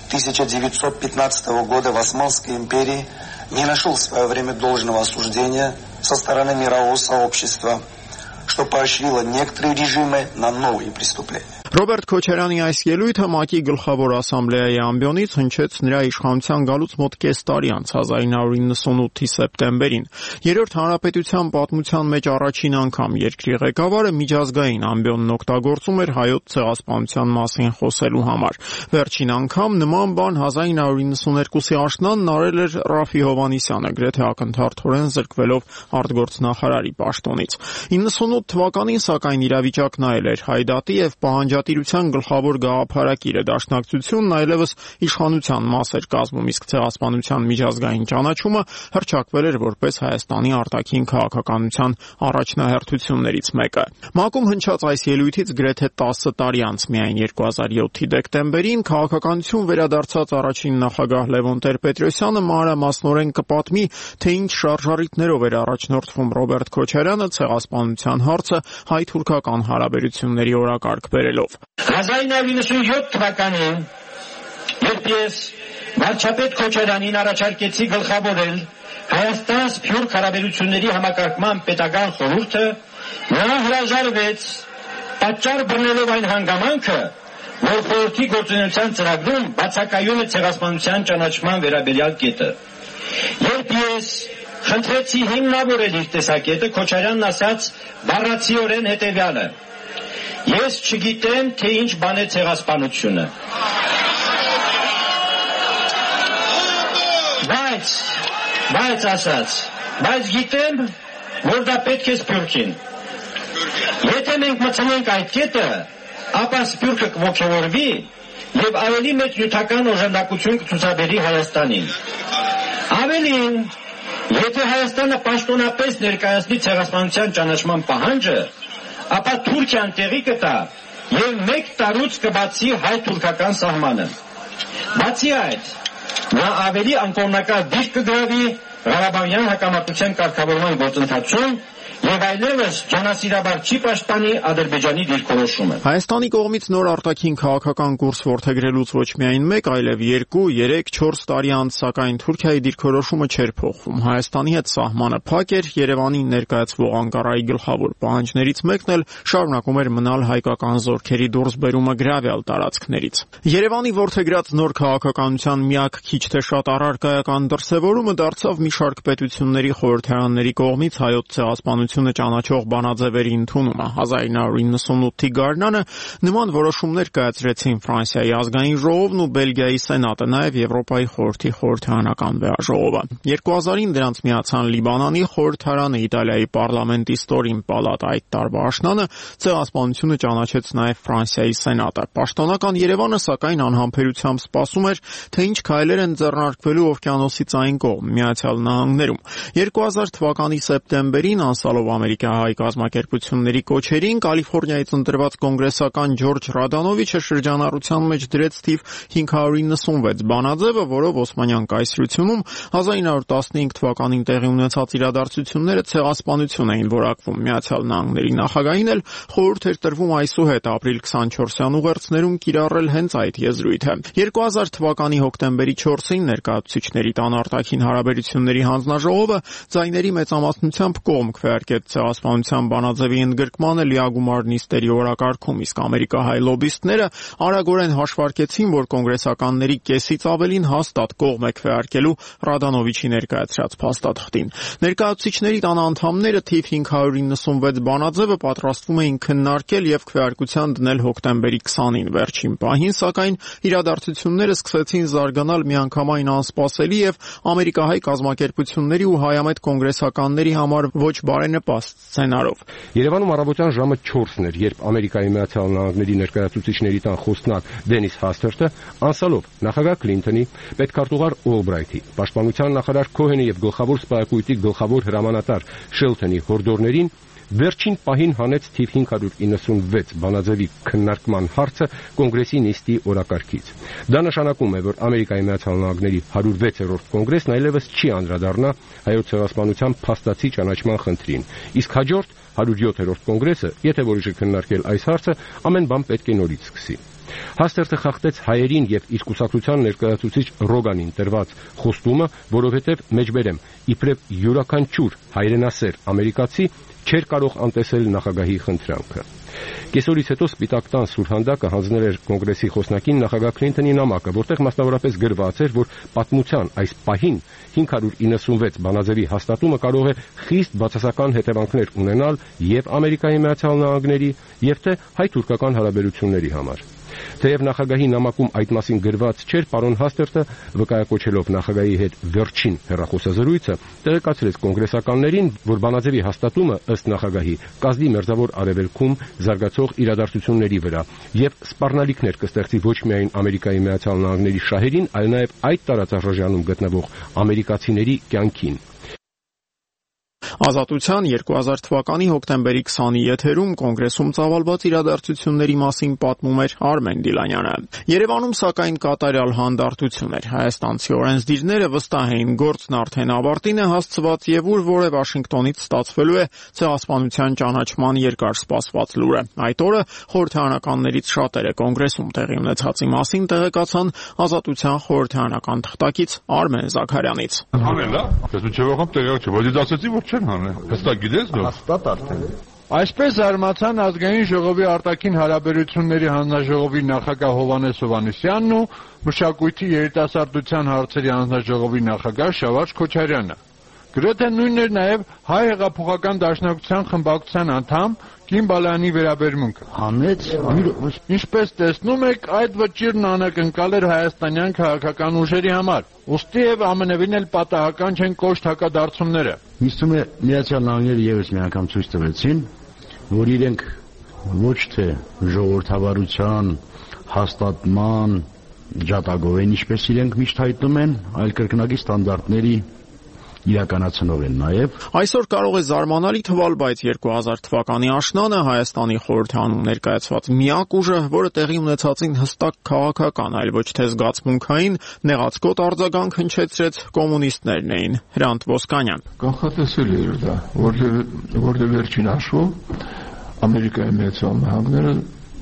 1915 года в Османской империи не нашел в свое время должного осуждения со стороны мирового сообщества, что поощрило некоторые режимы на новые преступления. Ռոբերտ Քոչարյանի այս ելույթը ՄԱԿ-ի գլխավոր ասամբլեայի ամբիոնից հնչեց նրա իշխանության գալուց մոտ կես տարի անց 1998-ի սեպտեմբերին։ Երրորդ հանրապետության պատմության մեջ առաջին անգամ երկրի ղեկավարը միջազգային ամբիոնն օգտագործում էր հայոց ցեղասպանության մասին խոսելու համար։ Վերջին անգամ նման բան 1992-ի աշնանն արել էր Ռաֆի Հովհաննիսյանը, գրեթե ակնթարթորեն զրկվելով արտգործնախարարի պաշտոնից։ 98 թվականին սակայն իրավիճակն այլ էր։ Հայդատի եւ պահանջարկի միջատիրության գլխավոր գաղափարակիրը։ Դաշնակցությունն այլևս իշխանության մաս էր կազմում, իսկ ցեղասպանության միջազգային ճանաչումը հռչակվել էր որպես Հայաստանի արտաքին քաղաքականության առաջնահերթություններից մեկը։ ՄԱԿ-ում հնչած այս ելույթից գրեթե 10 տարի անց միայն 2007-ի դեկտեմբերին քաղաքականություն վերադարձած առաջին նախագահ Լևոն Տեր-Պետրոսյանը մանրամասնորեն կպատմի, թե ինչ շարժառիթներով էր առաջնորդվում Ռոբերտ Քոչարյանը ցեղասպանության հարցը հայ-թուրքական հարաբերությունների օրակարգ բերելով։ 1997 թվականին, երբ ես վարչապետ Քոչարյանին առաջարկեցի գլխավորել Հայաստան-Սփյուռք հարաբերությունների համակարգման պետական խորհուրդը, նա հրաժարվեց, պատճառ բռնելով այն հանգամանքը, որ խորհրդի գործունեության ծրագրում բացակայում է ցեղասպանության ճանաչման վերաբերյալ կետը։ Երբ ես խնդրեցի հիմնավորել իր տեսակետը, Քոչարյանն ասաց բառացիորեն հետևյալը. ես չգիտեմ, թե ինչ բան է ցեղասպանությունը։ Բայց ասաց, բայց գիտեմ, որ դա պետք է Սփյուռքին։ Եթե մենք մտցնենք այդ կետը, ապա Սփյուռքը կողքեվորվի եւ ավելի մեծ նյութական օժանդակություն կցուցաբերի Հայաստանին։ Ավելին, եթե Հայաստանը պաշտոնապես ներկայացնի ցեղասպանության ճանաչման պահանջը, ապա Թուրքիան տեղի կտա եւ 1 տարուց կբացի հայ-թուրքական սահմանը։ Բացի այդ, նա ավելի անկողմնակալ դիրք կգրավի Ղարաբաղյան հակամարտության կարգավորման գործընթացում եւ այլևս ջանասիրաբար չի պաշտպանի Ադրբեջանի դիրքորոշումը։ Հայաստանի կողմից նոր արտաքին քաղաքական կուրս որդեգրելուց ոչ միայն 1, այլև 2, 3, 4 տարի անց, սակայն Թուրքիայի դիրքորոշումը չէր փոխվում։ Հայաստանի հետ սահմանը փակ էր, Երևանին ներկայացվող Անկարայի գլխավոր պահանջներից մեկն էլ շարունակում էր մնալ հայկական զորքերի դուրսբերումը գրավյալ տարածքներից։ Երևանի որդեգրած նոր քաղաքականության միակ քիչ թե շատ առարկայական դրսևորումը դարձավ մի շարք պետությունների խորհրդարանների կողմից հայոց ցեղասպանությունը ճանաչող բանաձևերի ընդունումը։ 1998-ի գարնանը նման որոշումներ կայացրեցին Ֆրանսիայի ազգային ժողովն ու Բելգիայի սենատը, նաև Եվրոպայի խորհրդի խորհրդարանական վեաժողովը։ 2000-ին դրանց միացան Լիբանանի խորհրդարանը, Իտալիայի պարլամենտի ստորին պալատը, այդ տարվա աշնանը ցեղասպանությունը ճանաչեց նաև Ֆրանսիայի սենատը։ Պաշտոնական Երևանը սակայն անհամբերությամբ սպասում էր, թե ինչ քայլեր են ձեռնարկվելու օվկիանոսից այն կողմ, Միացյալ Նահանգներում։ 2000 թվականի սեպտեմբերին անցալով ամերիկահայ կազմակերպությունների կոչերին Կալիֆոռնիայից ընտրված կոնգրեսական Ջորջ Ռադանովիչը շրջանառության մեջ դրեց թիվ 596 բանաձևը, որով Օսմանյան կայսրությունում 1915 թվականին տեղի ունեցած իրադարձությունները ցեղասպանություն էին որակվում։ Միացյալ Նահանգների նախագահին էլ խորհուրդ էր տրվում այսուհետ ապրիլ 24-յան ուղերձներում կիրառել հենց այդ եզրույթը։ 2000 թվականի հոկտեմբերի 4-ին ներկայացուցիչների տան արտաքին հարաբերությունների հանձնաժողովը ձայների մեծամասնությամբ կողմ քվեարկեց ցեղասպանության բանաձևի ընդգրկմանը լիագումար նիստերի օրակարգում, իսկ ամերիկահայ լոբիստները արագորեն հաշվարկեցին, որ կոնգրեսականների կեսից ավելին հաստատ կողմ է քվեարկելու Ռադանովիչի ներկայացրած փաստաթղթին։ Ներկայացուցիչների տան անդամները թիվ 596 բանաձևը պատրաստվում էին քննարկել եւ քվեարկության դնել հոկտեմբերի 20-ին։ Վերջին պահին, սակայն, իրադարձությունները սկսեցին զարգանալ միանգամայն անսպասելի եւ ամերիկահայ կազմակերպությունների ու հայամետ կոնգրեսականների համար ոչ բարենպաստ սցենարով։ Երևանում առավոտյան ժամը 4-ն էր, երբ Ամերիկայի Միացյալ Նահանգների ներկայացուցիչների տան խոսնակ Դենիս Հասթերթը անցալով նախագահ Քլինթոնի, պետքարտուղար Օլբրայթի, պաշտպանության նախարար Քոհենի եւ գլխավոր սպայակույտի գլխավոր հրամանատար Շելթոնի հորդորներին վերջին պահին հանեց թիվ 596 բանաձևի քննարկման հարցը կոնգրեսի նիստի օրակարգից։ Դա նշանակում է, որ Ամերիկայի Միացյալ Նահանգների 106-րդ կոնգրեսն այլևս չի անդրադառնա հայոց ցեղասպանության փաստացի ճանաչման խնդրին, իսկ հաջորդ 107-րդ կոնգրեսը, եթե որոշի քննարկել այս հարցը, ամեն բան պետք է նորից սկսի։ Հասթերթը խախտեց հայերին եւ իր կուսակցության ներկայացուցիչ Ռոգանին տրված խոստումը, որովհետեւ մեջբերեմ իբրև յուրաքանչյուր հայրենասեր ամերիկացի չէր կարող անտեսել նախագահի խնդրանքը։ Կեսօրից հետո Սպիտակ տան սուրհանդակը հանձնել էր կոնգրեսի խոսնակին նախագահ Քլինթոնի նամակը, որտեղ մասնավորապես գրված էր, որ պատմության այս պահին 596 բանաձևի հաստատումը կարող է խիստ բացասական հետևանքներ ունենալ եւ Ամերիկայի Միացյալ Նահանգների, եւ թե հայ-թուրքական հարաբերությունների համար։ Թեև նախագահի նամակում այդ մասին գրված չէր, պարոն Հաստերտը վկայակոչելով նախագահի հետ վերջին հեռախոսազրույցը տեղեկացրեց կոնգրեսականներին, որ բանաձևի հաստատումը ըստ նախագահի կազդի մերձավոր արևելքում զարգացող իրադարձությունների վրա եւ սպառնալիքներ կստեղծի ոչ միայն Ամերիկայի Միացյալ Նահանգների շահերին, այլ նաեւ այդ տարածաշրջանում գտնվող ամերիկացիների կյանքին։ Ազատության 2000 թվականի հոկտեմբերի 20-ի եթերում կոնգրեսում ծավալված իրադարձությունների մասին պատմում էր Արմեն Դիլանյանը։ Երևանում սակայն կատարյալ հանդարտություն էր։ Հայաստանցի օրենսդիրները վստահ էին գործն արդեն ավարտին է հասցված եւ ուր որ է Վաշինգտոնից ստացվելու է ցեղասպանության ճանաչման երկար սպասված լուրը։ Այդ օրը խորհրդարանականներից շատերը կոնգրեսում տեղի ունեցածի մասին տեղեկացան Ազատության խորհրդարանական թղթակից Արմեն Զաքարյանից։ Հստակ գիտես դու։ Հստակ արդեն։ Այսպես զարմացան ազգային ժողովի արտաքին հարաբերությունների հանձնաժողովի նախագահ Հովհաննես Հովհաննիսյանն ու մշակույթի երիտասարդության հարցերի հանձնաժողովի նախագահ Շավարժ Քոչարյանը։ Գրեթե նույնն էր նաև Հայ հեղափոխական դաշնակցության խմբակցության անդամ Կին Բալայանի վերաբերմունքը։ Համեց, ինչպես տեսնում եք, այդ վճիրն անակնկալ էր հայաստանյան քաղաքական ուժերի համար։ Ուստի եւ ամենևին էլ պատահական չեն կոշտ հակադարձումները։ Միստում է Միացյալ Նահանգները եւս մի անգամ ցույց տվեցին, որ իրենք ոչ թե ժողովրդավարության հաստատման ջատագով են, ինչպես իրենք միշտ հայտնում են, այլ կրկնակի ստանդարտների իրականացնող են նաև։ Այսօր կարող է զարմանալի թվալ, բայց 2000 թվականի աշնանը Հայաստանի խորհրդանում ներկայացված միակ ուժը, որը տեղի ունեցածին հստակ քաղաքական, այլ ոչ թե զգացմունքային նեղացկոտ արձագանք հնչեցրեց կոմունիստներն էին։ Հրանտ Ոսկանյան։ Կանխատեսելի էր դա, որտեղ վերջին հաշվով Ամերիկայի Միացյալ Նահանգները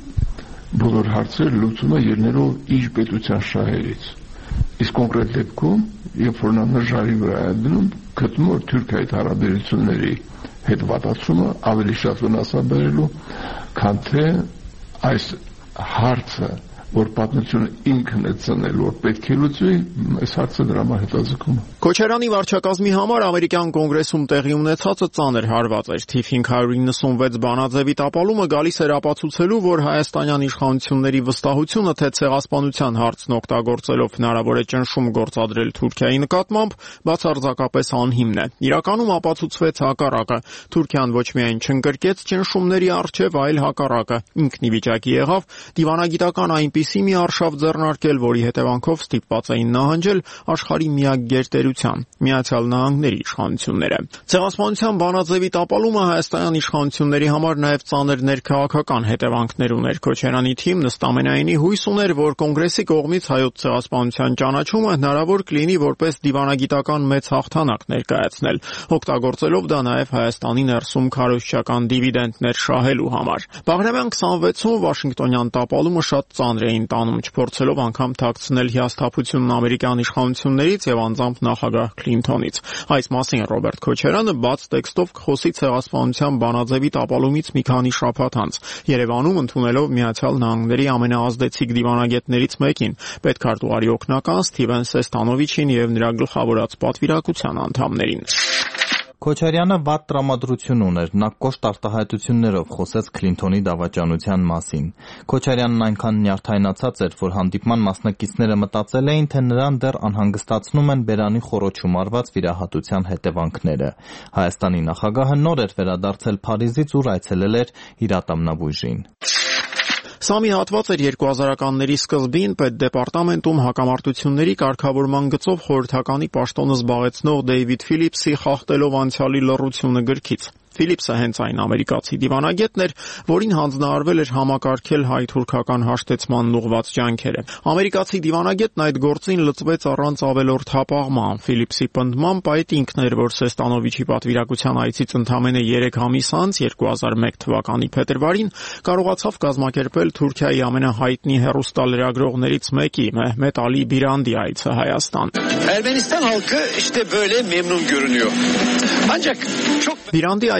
բոլոր հարցեր լուծում է ելնելով իր պետության շահերից։ Իսկ կոնկրետ դեպքում, երբ որ նա նժարի վրա է դնում, գտնում որ Թուրքիայի հարաբերությունների հետ վատացումը ավելի շատ վնասաբերելու, քան թե այս հարցը, որ պատմությունը ինքն է ծնել, որ պետք է լուծվի, այս հարցը դրա համար հետաձգում է։ Քոչարյանի վարչակազմի համար ամերիկյան կոնգրեսում տեղի ունեցածը ծանր հարված էր։ Թիվ 596 բանաձևի տապալումը գալիս էր ապացուցելու, որ հայաստանյան իշխանությունների վստահությունը, թե ցեղասպանության հարցն օգտագործելով հնարավոր է ճնշում գործադրել Թուրքիայի նկատմամբ, բացարձակապես անհիմն է։ Իրականում ապացուցվեց հակառակը։ Թուրքիան ոչ միայն չընկրկեց ճնշումների առջև, այլ հակառակը։ Ինքն ի վիճակի եղավ դիվանագիտական այնպիսի մի արշավ ձեռնարկել, որի հետևանքով ստիպված էին նահանջել աշխարհի միակ գերտերության՝ Միացյալ Նահանգների իշխանությունները։ Ցեղասպանության բանաձևի տապալումը հայաստանյան իշխանությունների համար նաև ծանր ներքաղաքական հետևանքներ ուներ։ Քոչարյանի թիմն ըստամենայնի հույս ուներ, որ կոնգրեսի կողմից հայոց ցեղասպանության ճանաչումը հնարավոր կլինի որպես դիվանագիտական մեծ հաղթանակ ներկայացնել, օգտագործելով դա նաև Հայաստանի ներսում քարոզչական դիվիդենդներ շահելու համար։ Բաղրամյան 26-ում Վաշինգտոնյան տապալումը շատ ծանր էին տանում, չփորձելով անգամ թաքցնել հիասթափությունն ամերիկյան իշխանություններից եւ անձամբ նախագահ Քլինթոնից։ Այս մասին Ռոբերտ Քոչարյանը բաց տեքստով կխոսի ցեղասպանության բանաձևի տապալումից մի քանի շաբաթ անց, Երևանում ընդունելով Միացյալ Նահանգների ամենաազդեցիկ դիվանագետներից մեկին, պետքարտուղարի օգնական Սթիվեն Սեստանովիչին եւ նրա գլխավորած պատվիրակության անդամներին։ Քոչարյանը վատ տրամադրություն ուներ, նա կոշտ արտահայտություններով խոսեց Քլինթոնի դավաճանության մասին։ Քոչարյանն այնքան նյարդայնացած էր, որ հանդիպման մասնակիցները մտածել էին, թե նրան դեռ անհանգստացնում են բերանի խոռոչում արված վիրահատության հետևանքները։ Հայաստանի նախագահը նոր էր վերադարձել Փարիզից, ուր այցելել էր իր ատամնաբույժին։ Սա մի հատված էր 2000-ականների սկզբին պետդեպարտամենտում հակամարտությունների կարգավորման գծով խորհրդականի պաշտոնը զբաղեցնող Դեյվիդ Ֆիլիպսի «Խախտելով անցյալի լռությունը» գրքից։ Ֆիլիպսը հենց այն ամերիկացի դիվանագետն էր, որին հանձնարարվել էր համակարգել հայ-թուրքական հաշտեցման ուղղված ջանքերը։ Ամերիկացի դիվանագետն այդ գործին լծվեց առանց ավելորդ հապաղման։ Ֆիլիպսի պնդմամբ այդ ինքն էր, որ Սեստանովիչի պատվիրակության այցից ընդամենը 3 ամիս անց 2001 թվականի փետրվարին կարողացավ կազմակերպել Թուրքիայի ամենահայտնի հեռուստալրագրողներից մեկի Մեհմետ Ալի Բիրանդի այցը Հայաստան։ Ermenistan halkı işte böyle memnun görünüyor. Ancak çok Բիրանդի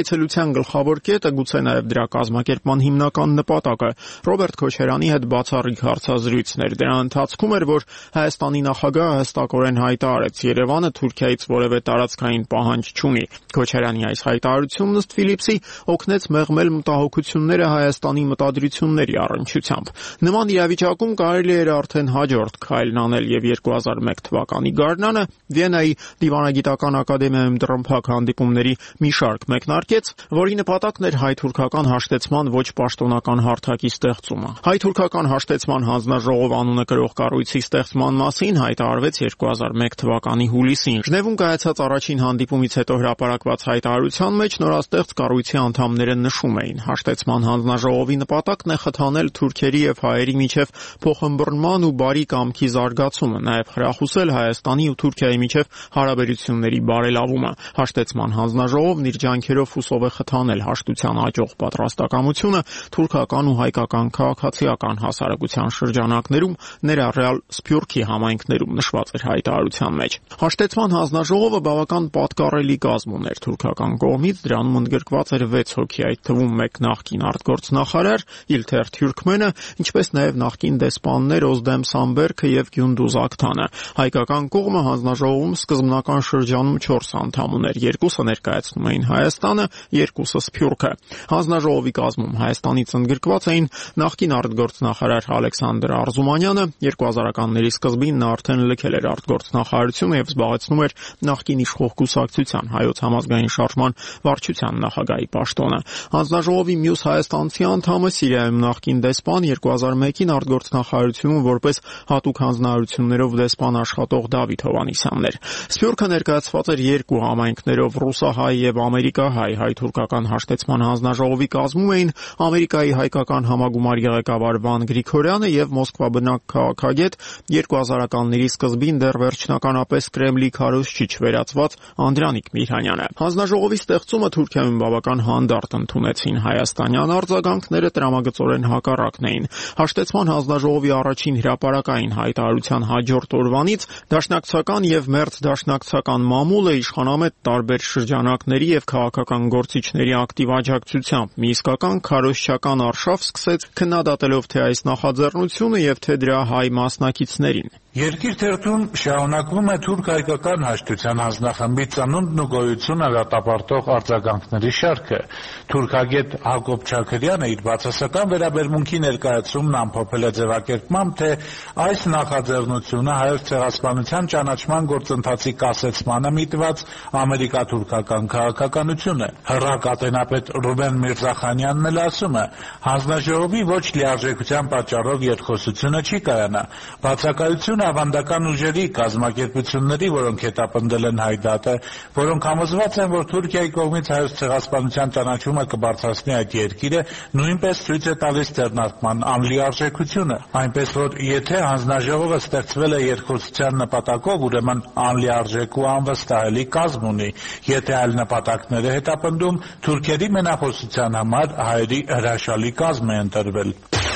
այցելության գլխավոր կետը, գուցե նաև դրա կազմակերպման հիմնական նպատակը Ռոբերտ Քոչարյանի հետ բացառիկ հարցազրույցն էր։ Դրա ընթացքում էր, որ Հայաստանի նախագահը հստակորեն հայտարարեց, Երևանը Թուրքիայից որևէ տարածքային պահանջ չունի։ Քոչարյանի այս հայտարարությունն ըստ Ֆիլիպսի օգնեց մեղմել մտահոգությունները Հայաստանի մտադրությունների առնչությամբ։ Նման իրավիճակում կարելի էր արդեն հաջորդ քայլն անել եւ 2001 թվականի գարնանը Վիեննայի դիվանագիտական ակադեմիայում դռնփակ հանդիպումների մի շարք մեկնարկեց, որի նպատակն էր հայ-թուրքական հաշտեցման ոչ պաշտոնական հարթակի ստեղծումը։ Հայ-թուրքական հաշտեցման հանձնաժողով անունը կրող կառույցի ստեղծման մասին հայտարարվեց 2001 թվականի հուլիսին։ Ժնևում կայացած առաջին հանդիպումից հետո հրապարակված հայտարարության մեջ նորաստեղծ կառույցի անդամները նշում էին. հաշտեցման հանձնաժողովի նպատակն է խթանել թուրքերի եւ հայերի միջև փոխըմբռնման ու բարի կամքի զարգացումը, նաեւ խրախուսել Հայաստանի ու Թուրքիայի միջև հարաբերությունների բարելավումը։ Հաշտեցման հանձնաժողովն իր ջանքերով հուսով է խթանել հաշտության աճող պատրաստակամությունը թուրքական ու հայկական քաղաքացիական հասարակության շրջանակներում, ներառյալ Սփյուռքի համայնքներում, նշված էր հայտարարության մեջ։ Հաշտեցման հանձնաժողովը բավական պատկառելի կազմ ուներ թուրքական կողմից, դրանում ընդգրկված էր 6 հոգի, այդ թվում 1 նախկին արտգործնախարար Իլթեր Թյուրքմենը, ինչպես նաև նախկին դեսպաններ Օզդեմ Սամբերգը եւ Գյունդուզ Ակթանը։ Հայկական կողմը հանձնաժողովում սկզբնական շրջանում 4 անդամ ուներ, 2-ը ներկայացնում էին Հայաստանը, 2-ը Սփյուռքը։ Հանձնաժողովի կազմում Հայաստանից ընդգրկված էին նախկին արտգործնախարար Ալեքսանդր Արզումանյանը, 2000-ականների սկզբին նա արդեն լքել էր արտգործնախարարությունը եւ զբաղեցնում էր նախկին իշխող կուսակցության Հայոց համազգային շարժման վարչության նախագահի պաշտոնը։ Հանձնաժողովի մյուս հայաստանցի անդամը Սիրիայում նախկին դեսպան 2001-ին արտգործնախարարությունում որպես հատուկ հանձնարարություններով դեսպան աշխատող Դավիթ Հովհաննիսյանն էր։ Սփյուռքը ներկայացված էր 2 համայնքներով՝ ռուսահայ եւ ամերիկահայ։ Հայ-թուրքական հաշտեցման հանձնաժողովի կազմում էին Ամերիկայի հայկական համագումարի ղեկավար Վան Գրիգորյանը եւ Մոսկվա բնակ քաղաքագետ 2000-ականների սկզբին դեռ վերջնականապես Կրեմլի քարոզչիչ վերածված Անդրանիկ Միհրանյանը։ Հանձնաժողովի ստեղծումը Թուրքիայում բավական հանդարտ ընդունեցին հայաստանյան արձագանքները տրամագծորեն հակառակն էին։ Հաշտեցման հանձնաժողովի առաջին հրապարակային հայտարարության հաջորդ օրվանից դաշնակցական եւ մերձդաշնակցական մամուլը իշխանամետ տարբեր շրջանակների եւ քաղաքական գործիչների ակտիվ աջակցությամբ մի իսկական քարոզչական արշավ սկսեց քննադատելով թե այս նախաձեռնությունը եւ թե դրա հայ մասնակիցներին։ Երկիր թերթում շարունակվում է թուրք-հայկական հաշտության հանձնախմբի ծնունդն ու գոյությունը դատապարտող արձագանքների շարքը։ Թուրքագետ Հակոբ Չաքրյանը իր բացասական վերաբերմունքի ներկայացումն ամփոփել է ձևակերպմամբ, թե այս նախաձեռնությունը հայոց ցեղասպանության ճանաչման գործընթացի կասեցմանը միտված ամերիկա-թուրքական քաղաքականություն է։ Հռակ ատենապետ Ռուբեն Միրզախանյանն էլ ասում է. հանձնաժողովի ոչ լիարժեքության պատճառով երկխոսությունը չի կայանա։ Բացակայությունը ավանդական ուժերի, կազմակերպությունների, որոնք հետապնդել են հայ դատը, որոնք համոզված են, որ Թուրքիայի կողմից հայոց ցեղասպանության ճանաչումը կբարձրացնի այդ երկիրը, նույնպես ցույց է տալիս ձեռնարկման անլիարժեքությունը։ Այնպես որ եթե հանձնաժողովը ստեղծվել է երկխոսության նպատակով, ուրեմն անլիարժեք ու անվստահելի կազմ ունի։ Եթե այլ նպատակներ է հետապնդում, թուրքերի մենախոսության համար հայերի հրաշալի կազմ է ընտրվել։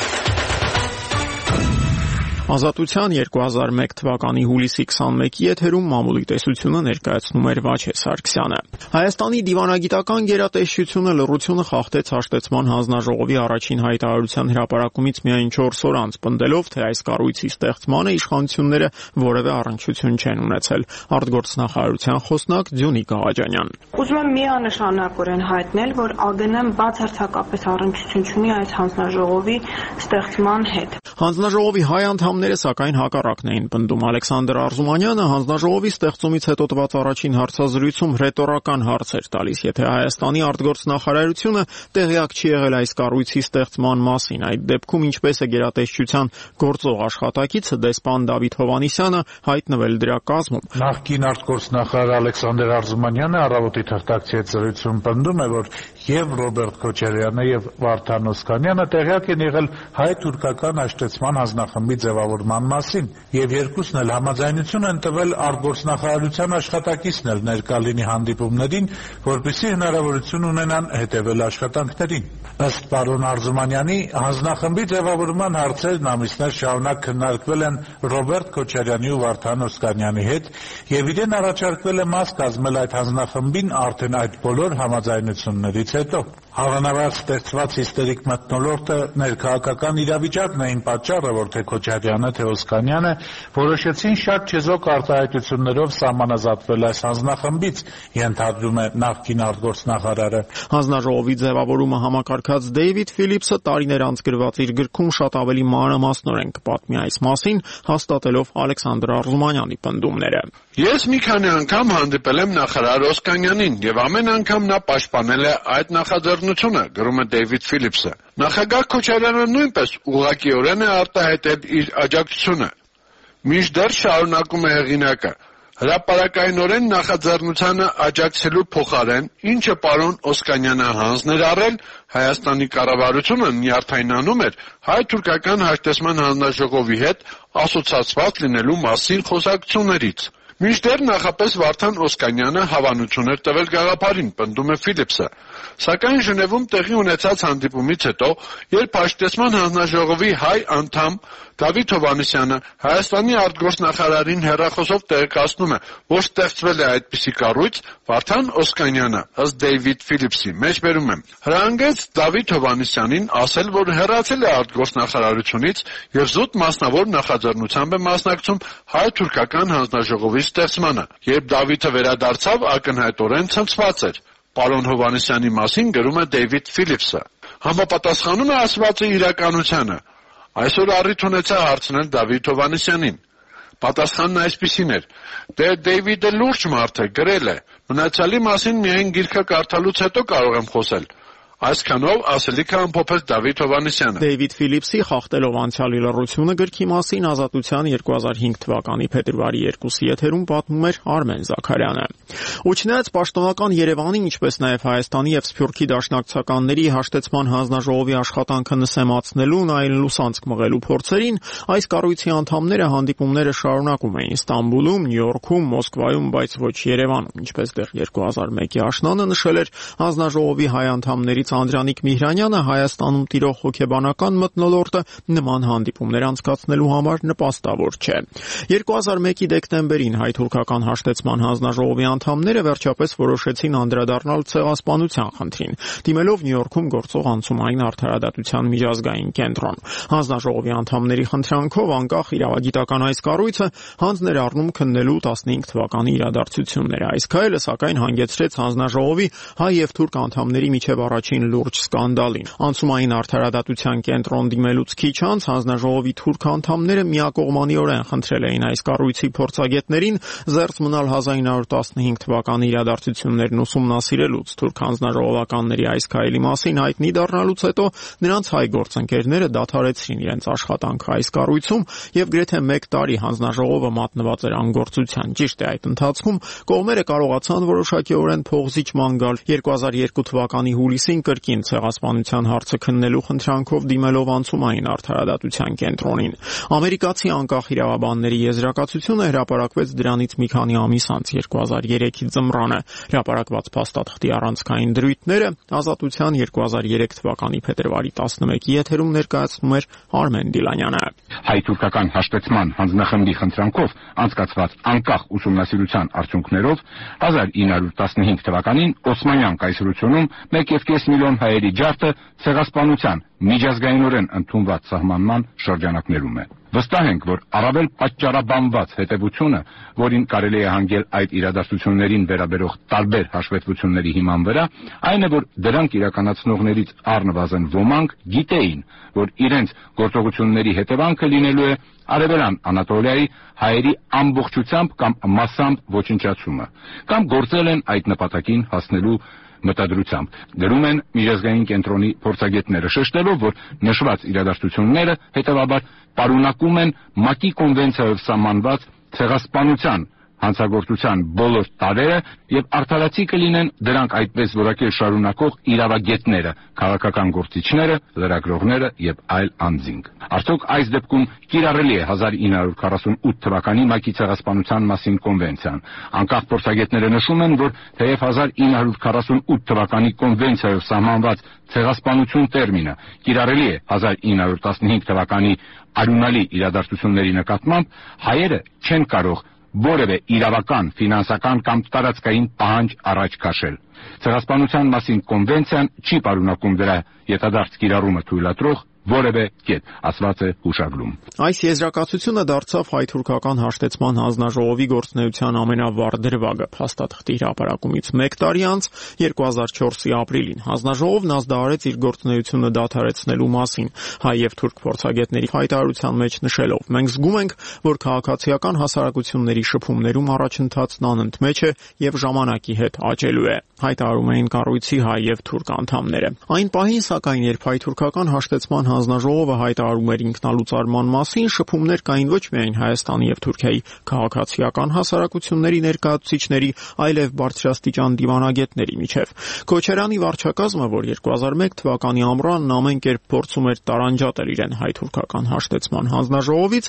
Ազատության 2001 թվականի հուլիսի 21-ի եթերում մամուլի տեսությունը ներկայացնում էր Վաչե Սարգսյանը։ Հայաստանի դիվանագիտական գերատեսչությունը լռությունը խախտեց հաշտեցման հանձնաժողովի առաջին հայտարարության հրապարակումից միայն 4 օր անց, պնդելով, թե այս կառույցի ստեղծմանը իշխանությունները որևէ առնչություն չեն ունեցել։ Արտգործնախարարության խոսնակ Ձյունիկ Աղաջանյան։ Ուզում եմ միանշանակորեն հայտնել, որ ԱԳՆ-ն բացարձակապես առնչություն չունի այս հանձնաժողովի ստեղծման հետ։ Հանձնաժողովի հայ անդամները սակայն հակառակն էին պնդում։ Ալեքսանդր Արզումանյանը հանձնաժողովի ստեղծումից հետո տված առաջին հարցազրույցում ռետորական հարց էր տալիս, եթե Հայաստանի արտգործնախարարությունը տեղյակ չի եղել այս կառույցի ստեղծման մասին, այդ դեպքում ինչպես է գերատեսչության գործող աշխատակիցը դեսպան Դավիթ Հովհաննիսյանը հայտնվել դրա կազմում։ Նախկին արտգործնախարար Ալեքսանդր Արզումանյանը առավոտի թղթակցի հետ զրույցում պնդում է, որ եւ Ռոբերտ Քոչարյանը եւ Վարդան Օսկանյանը տեղյակ են եղել հայ-թուրքական հաշտեցման հանձնախմբի ձևավորման ձևավորման մասին եւ երկուսն էլ համաձայնություն են տվել արտգործնախարարության աշխատակիցն էլ ներկա լինի հանդիպումներին, որպեսզի հնարավորություն ունենան հետեւել աշխատանքներին։ Ըստ պարոն Արզումանյանի, հանձնախմբի ձևավորման հարցերն ամիսներ շարունակ քննարկվել են Ռոբերտ Քոչարյանի ու Վարդան Օսկանյանի հետ եւ իրեն առաջարկվել է մաս կազմել այդ հանձնախմբին արդեն այդ բոլոր համաձայնություններից հետո։ Հավանաբար ստեղծված հիստերիկ մթնոլորտը ներքաղաքական իրավիճակն էին պատճառը, որ թե Քոչարյանը, թե Օսկանյանը որոշեցին շատ չեզոք արտահայտություններով սահմանազատվել այս հանձնախմբից, ենթադրում է նախկին արտգործնախարարը։ Հանձնաժողովի ձևավորումը համակարգած Դեյվիդ Ֆիլիպսը տարիներ անց գրված իր գրքում շատ ավելի մանրամասնորեն կպատմի այս մասին, հաստատելով Ալեքսանդր Արզումանյանի պնդումները։ Ես մի քանի անգամ հանդիպել եմ նախարար Օսկանյանին եւ ամեն անգամ նա պաշտպանել է այդ նախաձեռնությունը, գրում է Դեյվիդ Ֆիլիպսը։ Նախագահ Քոչարյանը նույնպես ուղղակիորեն է արտահայտել իր աջակցությունը։ Մինչդեռ շարունակում է հեղինակը. հրապարակայնորեն նախաձեռնությանը աջակցելու փոխարեն, ինչը պարոն Օսկանյանը հանձն էր առել, Հայաստանի կառավարությունը նյարդայնանում էր հայ-թուրքական հաշտեցման հանձնաժողովի հետ ասոցացված լինելու մասին խոսակցություններից։ Մինչդեռ նախապես Վարդան Օսկանյանը հավանություն էր տվել գաղափարին, պնդում է Ֆիլիպսը, սակայն Ժնևում տեղի ունեցած հանդիպումից հետո, երբ հաշտեցման հանձնաժողովի հայ անդամ Դավիթ Հովհաննիսյանը Հայաստանի արտգործնախարարին հեռախոսով տեղեկացնում է, որ ստեղծվել է այդպիսի կառույց, Վարդան Օսկանյանը, ըստ Դեյվիդ Ֆիլիպսի, մեջբերում է, հրահանգեց Դավիթ Հովհաննիսյանին ասել, որ հեռացել է արտգործնախարարությունից եւ զուտ մասնավոր նախաձեռնությամբ է մասնակցում հայ-թուրքական հանձնաժողովի ստեղծմանը, երբ Դավիթը վերադարձավ, ակնհայտորեն ցնցված էր։ Պարոն Հովհաննիսյանի մասին գրում է Դեյվիդ Ֆիլիպսը։ Համապատասխանում է ասվածը իրականությանը։ Այսօր առիթ ունեցա հարցնել Դավիթ Հովհաննիսյանին։ Պատասխանն այսպիսին էր. դե Դեյվիդը լուրջ մարդ է, գրել է, մնացյալի մասին միայն գիրքը կարդալուց հետո կարող եմ խոսել։ Այսքանով ասելիքը ամփոփեց Դավիթ Հովհաննիսյանը։ Դեյվիդ Ֆիլիպսի խախտելով անցյալի լռությունը գրքի մասին Ազատության 2005 թվականի փետրվարի 2-ի եթերում պատմում էր Արմեն Զաքարյանը։ Ու չնայած պաշտոնական Երևանի, ինչպես նաև Հայաստանի եւ Սփյուռքի դաշնակցականների հաշտեցման հանձնաժողովի աշխատանքը նսեմացնելու, այլ լուսանցք մղելու փորձերին, այս կառույցի անդամները հանդիպումները շարունակում էին Ստամբուլում, Նյու Յորքում, Մոսկվայում, բայց ոչ Երևանում, ինչպես դեռ 2001-ի աշնանը նշել էր հանձնաժողովի հայ անդամներից Անդրանիկ Միհրանյանը, Հայաստանում տիրող հոգեբանական մթնոլորտը նման հանդիպումներ անցկացնելու համար նպաստավոր չէ։ 2001-ի դեկտեմբերին հայ-թուրքական հաշտեցման հանձնաժողովի անդամները վերջապես որոշեցին անդրադառնալ ցեղասպանության խնդրին, դիմելով Նյու Յորքում գործող անցումային արդարադատության միջազգային կենտրոն։ Հանձնաժողովի անդամների խնդրանքով անկախ իրավագիտական այս կառույցը հանձն էր առնում քննելու 15 թվականի իրադարձությունները։ Այս քայլը սակայն հանգեցրեց հանձնաժողովի հայ եւ թուրք անդամների միջև առաջին լուրջ սկանդալին։ Անցումային արդարադատության կենտրոն դիմելուց քիչ անց հանձնաժողովի թուրք անդամները միակողմանիորեն խնդրել էին այս կառույցի փորձագետներին զերծ մնալ 1915 թվականի իրադարձություններն ուսումնասիրելուց։ Թուրք հանձնաժողովականների այս քայլի մասին հայտնի դառնալուց հետո նրանց հայ գործընկերները դադարեցրին իրենց աշխատանքը այս կառույցում եւ գրեթե 1 տարի հանձնաժողովը մատնված էր անգործության։ Ճիշտ է, այդ ընթացքում կողմերը կարողացան որոշակիորեն փոխզիջման գալ 2002 թվականի հուլիսին կրկին ցեղասպանության հարցը քննելու խնդրանքով դիմելով անցումային արդարադատության կենտրոնին։ Ամերիկացի անկախ իրավաբանների եզրակացությունը հրապարակվեց դրանից մի քանի ամիս անց 2003-ի ձմռանը։ Հրապարակված փաստաթղթի առանցքային դրույթները Ազատության 2003 թվականի փետրվարի 11-ի եթերում ներկայացնում էր Արմեն Դիլանյանը։ Հայ-թուրքական հաշտեցման հանձնախմբի խնդրանքով անցկացված անկախ ուսումնասիրության արդյունքներով 1915 թվականին Օսմանյան կայսրությունում 1.5 միլիոն հայերի ջարդը ցեղասպանության միջազգայինորեն ընդունված սահմանման շրջանակներում է։ Վստահ ենք, որ առավել պատճառաբանված հետևությունը, որին կարելի է հանգել այդ իրադարձություններին վերաբերող տարբեր հաշվետվությունների հիման վրա, այն է, որ դրանք իրականացնողներից առնվազն ոմանք գիտեին, որ իրենց գործողությունների հետևանքը լինելու է Արևելյան Անատոլիայի հայերի ամբողջությամբ կամ մասամբ ոչնչացումը, կամ գործել են այդ նպատակին հասնելու մտադրությամբ։ Գրում են միջազգային կենտրոնի փորձագետները, շեշտելով, որ նշված իրադարձությունները հետևաբար պարունակում են ՄԱԿ-ի կոնվենցիայով սահմանված ցեղասպանության հանցագործության բոլոր տարրերը եւ արդարացի կլինեն դրանք այդպես որակել շարունակող իրավագետները, քաղաքական գործիչները, լրագրողները եւ այլ անձինք։ Արդյոք այս դեպքում կիրառելի է 1948 թվականի ՄԱԿ-ի ցեղասպանության մասին կոնվենցիան։ Անկախ փորձագետները նշում են, որ թեև 1948 թվականի կոնվենցիայով սահմանված ցեղասպանություն տերմինը կիրառելի է 1915 թվականի արյունալի իրադարձությունների նկատմամբ, հայերը չեն կարող որևէ իրավական, ֆինանսական կամ տարածքային պահանջ առաջ քաշել։ Ցեղասպանության մասին կոնվենցիան չի պարունակում դրա յետադարձ կիրառումը թույլատրող որևէ կետ, ասված է հուշագրում։ Այս եզրակացությունը դարձավ հայ-թուրքական հաշտեցման հանձնաժողովի գործունեության ամենավառ դրվագը փաստաթղթի հրապարակումից 1 տարի անց 2004-ի ապրիլին։ Հանձնաժողովն ազդարարեց իր գործունեությունը դադարեցնելու մասին հայ եւ թուրք փորձագետների հայտարարության մեջ նշելով. «Մենք զգում ենք, որ քաղաքացիական հասարակությունների շփումներում առաջընթացն անընդմեջ է եւ ժամանակի հետ աճելու է», հայտարարում էին կառույցի հայ եւ թուրք անդամները։ Այն պահին, սակայն, երբ հայ-թուրքական հաշտեցման հանձնաժողովը հայտարարում էր ինքնալուծարման մասին, շփումներ կային ոչ միայն Հայաստանի եւ Թուրքիայի քաղաքացիական հասարակությունների ներկայացուցիչների, այլև բարձրաստիճան դիվանագետների միջև։ Քոչարյանի վարչակազմը, որ 2001 թվականի ամռանն ամեն կերպ փորձում էր տարանջատել իրեն հայ-թուրքական հաշտեցման հանձնաժողովից,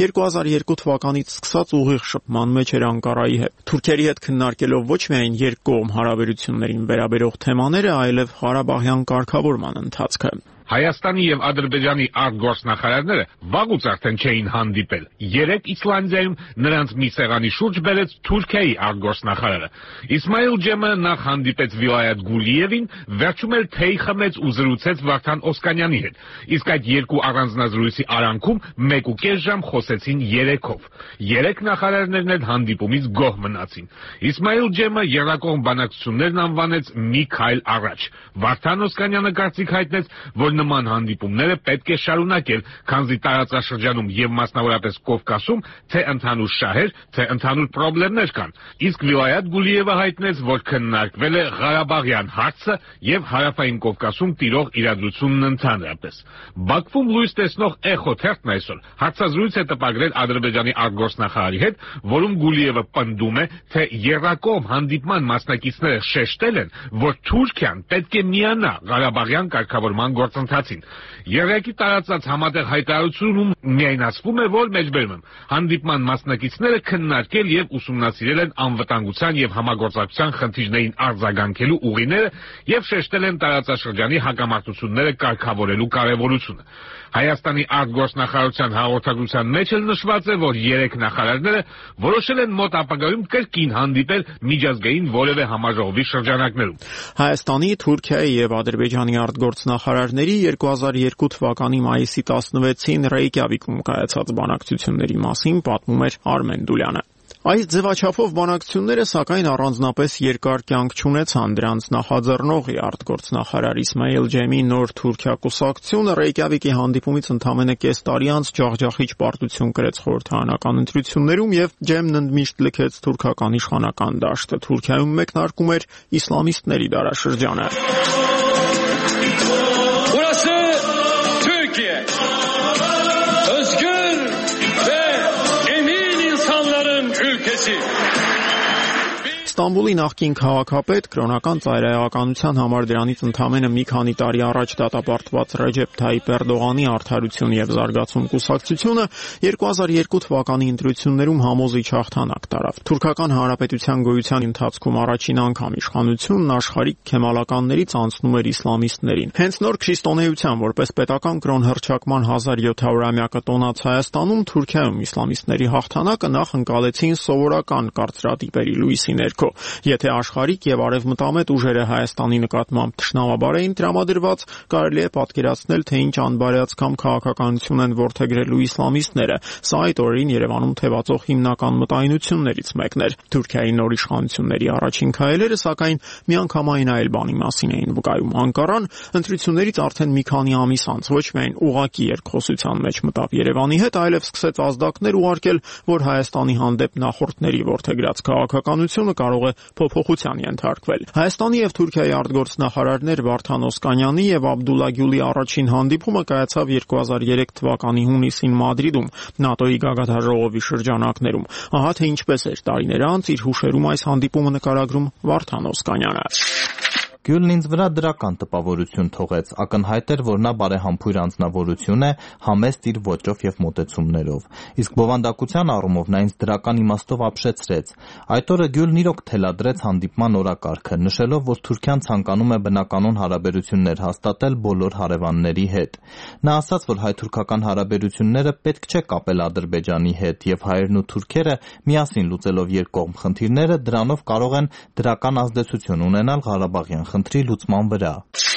2002 թվականից սկսած ուղիղ շփման մեջ էր Անկարայի հետ։ Թուրքերի հետ քննարկելով ոչ միայն երկկողմ հարաբերություններին վերաբերող թեմաները, այլև Ղարաբաղյան կարգավորման ընթացքը։ Հայաստանի եւ Ադրբեջանի արտգործնախարարները վաղուց արդեն չէին հանդիպել։ Երեկ Իսլանդիայում նրանց մի սեղանի շուրջ բերեց Թուրքիայի արտգործնախարարը։ Իսմայիլ Ջեմը նախ հանդիպեց Վիլայետ Գուլիևին, վերջում էլ թեյ խմեց ու զրուցեց Վարդան Օսկանյանի հետ։ Իսկ այդ երկու առանձնազրույցի արանքում 1.5 ժամ խոսեցին երեքով։ Երեք նախարարներն էլ հանդիպումից գոհ մնացին։ Իսմայիլ Ջեմը երրակողմ բանակցություններն անվանեց մի քայլ առաջ։ Վարդան Օսկանյանը կարծիք հայտնեց, որ նման հանդիպումները պետք է շարունակել, քանզի տարածաշրջանում եւ մասնավորապես Կովկասում թե ընդհանուր շահեր, թե ընդհանուր խնդիրներ կան։ Իսկ Վիլայետ Գուլիևը հայտնեց, որ քննարկվել է Ղարաբաղյան հարցը եւ հարավային Կովկասում տիրող իրադրությունն ընդհանրապես։ Բաքվում լույս տեսնող Էխո թերթն այսօր հարցազրույց է տպագրել Ադրբեջանի արտգործնախարարի հետ, որում Գուլիևը պնդում է, թե երրակողմ հանդիպման մասնակիցները շեշտել են, որ Թուրքիան պետք է միանա Ղարաբաղյան կարգավորման գործընթացին։ Երեքի տարածած համատեղ հայտարարությունում միայն ասվում է, որ մեջբերում եմ հանդիպման մասնակիցները քննարկել եւ ուսումնասիրել են անվտանգության եւ համագործակցության խնդիրներին արձագանքելու ուղիները եւ շեշտել են տարածաշրջանի հակամարտությունները կարգավորելու կարեւորությունը։ Հայաստանի արտգործնախարարության հաղորդագրության մեջ էլ նշված է, որ երեք նախարարները որոշել են մոտ ապագայում կրկին հանդիպել միջազգային որևէ համաժողովի շրջանակներում։ Հայաստանի, Թուրքիայի եւ Ադրբեջանի արտգործնախարարների 2002 թվականի մայիսի 16-ին Ռեյկյավիկում կայացած բանակցությունների մասին պատմում էր Արմեն Դուլյանը։ Այս ձևաչափով բանակցությունները սակայն առանձնապես երկար կյանք չունեցան։ Դրանց նախաձեռնողի արտգործնախարար Իսմայիլ Ջեմի նոր Թուրքիա կուսակցությունը Ռեյկյավիկի հանդիպումից ընդամենը կես տարի անց ջախջախիչ պարտություն կրեց խորհրդարանական ընտրություններում եւ Ջեմն ընդմիշտ լքեց թուրքական իշխանական դաշտը։ Թուրքիայում մեկնարկում էր իսլամիստների դարաշրջանը։ Ստամբուլի նախկին քաղաքապետ, կրոնական ծայրահեղականության համար դրանից ընդամենը մի քանի տարի առաջ դատապարտված Ռեջեփ Թայիփ Էրդողանի Արդարություն եւ զարգացում կուսակցությունը 2002 թվականի ընտրություններում համոզիչ հաղթանակ տարավ։ Թուրքական հանրապետության գոյության ընթացքում առաջին անգամ իշխանությունն աշխարհիկ քեմալականներից անցնում էր իսլամիստներին։ Հենց նոր քրիստոնեության որպես պետական կրոն հռչակման 1700-ամյակը տոնած Հայաստանում Թուրքիայում իսլամիստների հաղթանակը նախ ընկալեցին սովորական կարծրատիպերի լույսի ներքո։ Եթե աշխարհիկ եւ արևմտամետ ուժերը Հայաստանի նկատմամբ թշնամաբար էին տրամադրված, կարելի է պատկերացնել, թե ինչ անբարյացկամ քաղաքականություն են որդեգրելու իսլամիստները։ Սա այդ օրերին Երևանում թևածող հիմնական մտայնություններից մեկն էր։ Թուրքիայի նոր իշխանությունների առաջին քայլերը, սակայն, միանգամայն այլ բանի մասին էին վկայում։ Անկարան ընտրություններից արդեն մի քանի ամիս անց ոչ միայն ուղղակի երկխոսության մեջ մտավ Երևանի հետ, այլև սկսեց ազդակներ ուղարկել, որ Հայաստանի հանդեպ նախորդների որդեգրած քաղաքականությունը կարող կարող է փոփոխության ենթարկվել։ Հայաստանի եւ Թուրքիայի արտգործնախարարներ Վարդան Օսկանյանի եւ Աբդուլլա Գյուլի առաջին հանդիպումը կայացավ 2003 թվականի հունիսին Մադրիդում ՆԱՏՕ-ի գագաթնաժողովի շրջանակներում։ Ահա թե ինչպես էր տարիներ անց իր հուշերում այս հանդիպումը նկարագրում Վարդան Օսկանյանը։ Գյուլն ինձ վրա դրական տպավորություն թողեց, ակնհայտ էր, որ նա բարեհամբույր անձնավորություն է, համեստ իր ոճով եւ մոտեցումներով։ Իսկ բովանդակության առումով նա ինձ դրական իմաստով ապշեցրեց։ Այդ օրը Գյուլն իրոք թելադրեց հանդիպման օրակարգը, նշելով, որ Թուրքիան ցանկանում է բնականոն հարաբերություններ հաստատել բոլոր հարևանների հետ։ Նա ասաց, որ հայ-թուրքական հարաբերությունները պետք չէ կապել Ադրբեջանի հետ եւ հայերն ու թուրքերը միասին լուծելով երկկողմ խնդիրները դրանով կարող են դրական ազդեցություն ունենալ Ղարաբաղյան խնդրի լուծման վրա։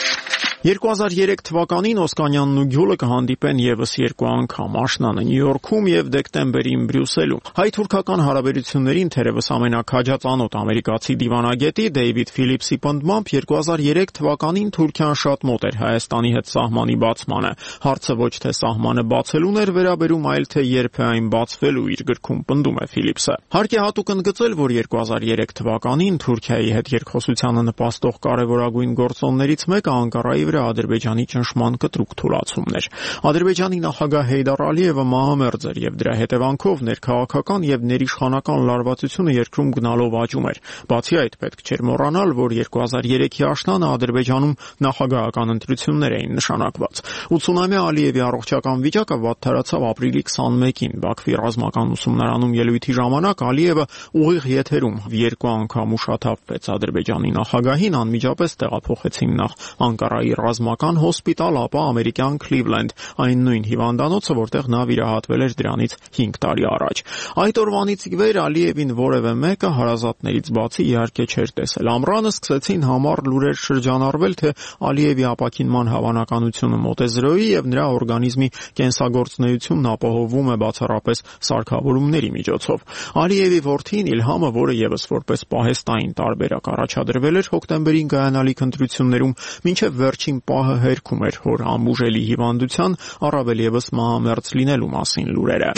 2003 թվականին Օսկանյանն ու Գյուլը կհանդիպեն եւս երկու անգամ՝ աշնանը Նյու Յորքում եւ դեկտեմբերին Բրյուսելում։ Հայ-թուրքական հարաբերություններին թերևս ամենաքաջածանոթ ամերիկացի դիվանագետի Դեյվիդ Ֆիլիպսի պնդմամբ 2003 թվականին Թուրքիան շատ մոտ էր Հայաստանի հետ սահմանի բացմանը։ Հարցը ոչ թե սահմանը բացելուն էր վերաբերում, այլ թե երբ է այն բացվելու, իր գրքում պնդում է Ֆիլիպսը։ Հարկ է հատուկ ընդգծել, որ 2003 թվականին Թուրքիայի հետ երկխոսությանը նպաստող կարևորագույն գործոններից մեկը Անկարայի վրա Ադրբեջանի ճնշման կտրուկ թուլացումն էր։ Ադրբեջանի նախագահ Հեյդար Ալիևը մահամերձ էր եւ դրա հետևանքով ներքաղաքական եւ ներիշխանական լարվածությունը երկրում գնալով աճում էր։ Բացի այդ, պետք չէր մոռանալ, որ 2003-ի աշնանը Ադրբեջանում նախագահական ընտրություններ էին նշանակված։ 80-ամյա Ալիևի առողջական վիճակը վատթարացավ ապրիլի 21-ին Բաքվի ռազմական ուսումնարանում ելույթի ժամանակ Ալիևը ուղիղ եթերում երկու անգամ ուշաթափվեց Ադրբեջանի նախագահին, անմիջապես տեղափոխեցին նախ Անկարայի ռազմական հոսպիտալ, ապա ամերիկյան Քլիվլենդ, այն նույն հիվանդանոցը, որտեղ նա վիրահատվել էր դրանից 5 տարի առաջ։ Այդ օրվանից ի վեր Ալիևին որևէ մեկը հարազատներից բացի իհարկե չէր տեսել։ Ամռանը սկսեցին համառ լուրեր շրջանառվել, թե Ալիևի ապաքինման հավանականությունը մոտ է 0-ի եւ նրա օրգանիզմի կենսագործունեությունն ապահովվում է բացառապես սարքավորումների միջոցով։ Ալիևի որդին Իլհամը, որը եւս որպես պահեստային տարբերակ առաջադրվել էր հոկտեմբերին կայանալիք ընտրություններում, մինչև վերջին պահը հերքում էր հոր անբուժելի հիվանդության, առավել եւս մահամերձ լինելու մասին լուրերը։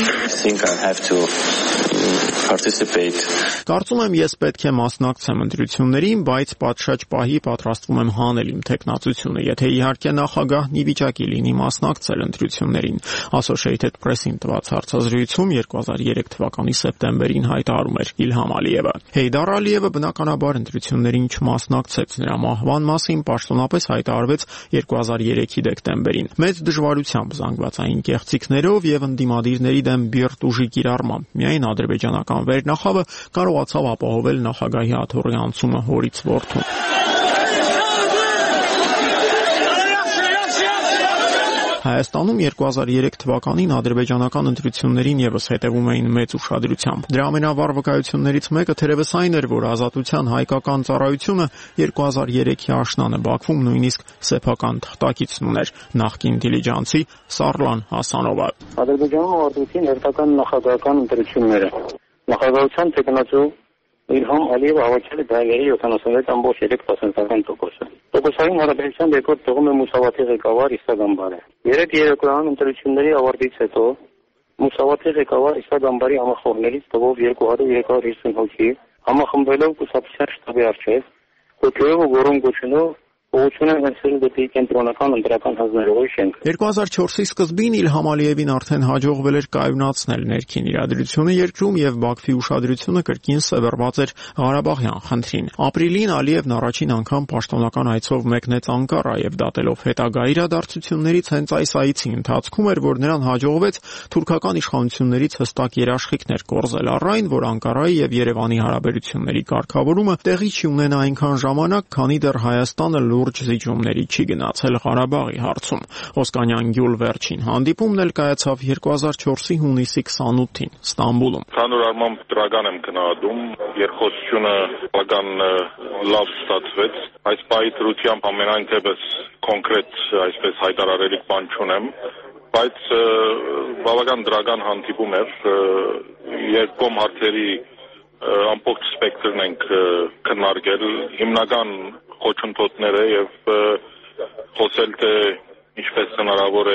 Կարծում եմ, ես պետք է մասնակցեմ ընտրություններին, բայց պատշաճ պահի պատրաստվում եմ հանել իմ թեկնածությունը, եթե իհարկե նախագահն ի վիճակի լինի մասնակցել ընտրություններին։ Associated Press-ին տված հարցազրույցում 2003 թվականի սեպտեմբերին հայտարարում էր Իլհամ Ալիևը։ Հեյդար Ալիևը բնականաբար ընտրություններին չմասնակցեց, նրա մահվան մասին պաշտոնապես հայտարարվեց 2003-ի դեկտեմբերին։ Մեծ դժվարությամբ զանգվածային կեղծիքներով եւ ընդդիմադիրների դեմ բիրտ ուժի կիրառմամբ միայն ադրբեջանական վերնախավը կարողացավ ապահովել նախագահի աթոռի անցումը հորից որդուն։ Հայաստանում 2003 թվականին ադրբեջանական ընտրություններին եւս հետևում էին մեծ ուշադրությամբ։ Դրա ամենավառ վկայություններից մեկը թերևս այն էր, որ Ազատության հայկական ծառայությունը 2003-ի աշնանը Բաքվում նույնիսկ սեփական թղթակիցն ուներ՝ նախկին դիլիջանցի Սարլան Հասանովը։ Ադրբեջանում ավարտվեցին հերթական նախագահական ընտրությունները։ Նախագահության տեխնացու Իլհամ Ալիևը հավաքել է դայերի 76.3%։ Տոկոսային հարաբերության երկրորդ տեղում է Մուսավաթի ղեկավար Իսա Գամբարը։ Երեք երեկոյան ընտրությունների ավարտից հետո Մուսավաթի ղեկավար Իսա Գամբարի համախոհներից տվով 200-350 հոգի համախմբվելով կուսակցության շտաբի առջև, հոգեով ու գոռում գոչյունով Ուղղությունը հնցել դեպի կենտրոնական ընտրական հանձնարարողի շենք։ 2004-ի սկզբին Իլհամ Ալիևին արդեն հաջողվել էր կայունացնել ներքին իրադրությունը երկրում եւ Բաքվի ուշադրությունը կրկին սևեռված էր Ղարաբաղյան խնդրին։ Ապրիլին Ալիևն առաջին անգամ պաշտոնական այցով մեկնեց Անկարա եւ դատելով հետագա իրադարձություններից հենց այս այցի ընթացքում էր, որ նրան հաջողվեց թուրքական իշխանություններից հստակ երաշխիքներ կորզել առ այն, որ Անկարայի եւ Երևանի հարաբերությունների կարգավորումը տեղի չի ունենա այնքան ժամանակ, քանի դեռ Հայաստանը լուրջ զիջումների չի գնացել Ղարաբաղի հարցում։ Օսկանյան-Գյուլ վերջին հանդիպումն էլ կայացավ 2004-ի հունիսի 28-ին Ստամբուլում։ Քանոր արմամբ դրական եմ գնահատում, երկխոսությունը բավական լավ ստացվեց։ Այս պահի դրությամբ ամենայն դեպս կոնկրետ այսպես հայտարարելի բան չունեմ, բայց բավական դրական հանդիպում էր, երկկողմ հարցերի ամբողջ սպեկտրն ենք քննարկել, հիմնական խոչընդոտները եւ խոսել թե ինչպես հնարավոր է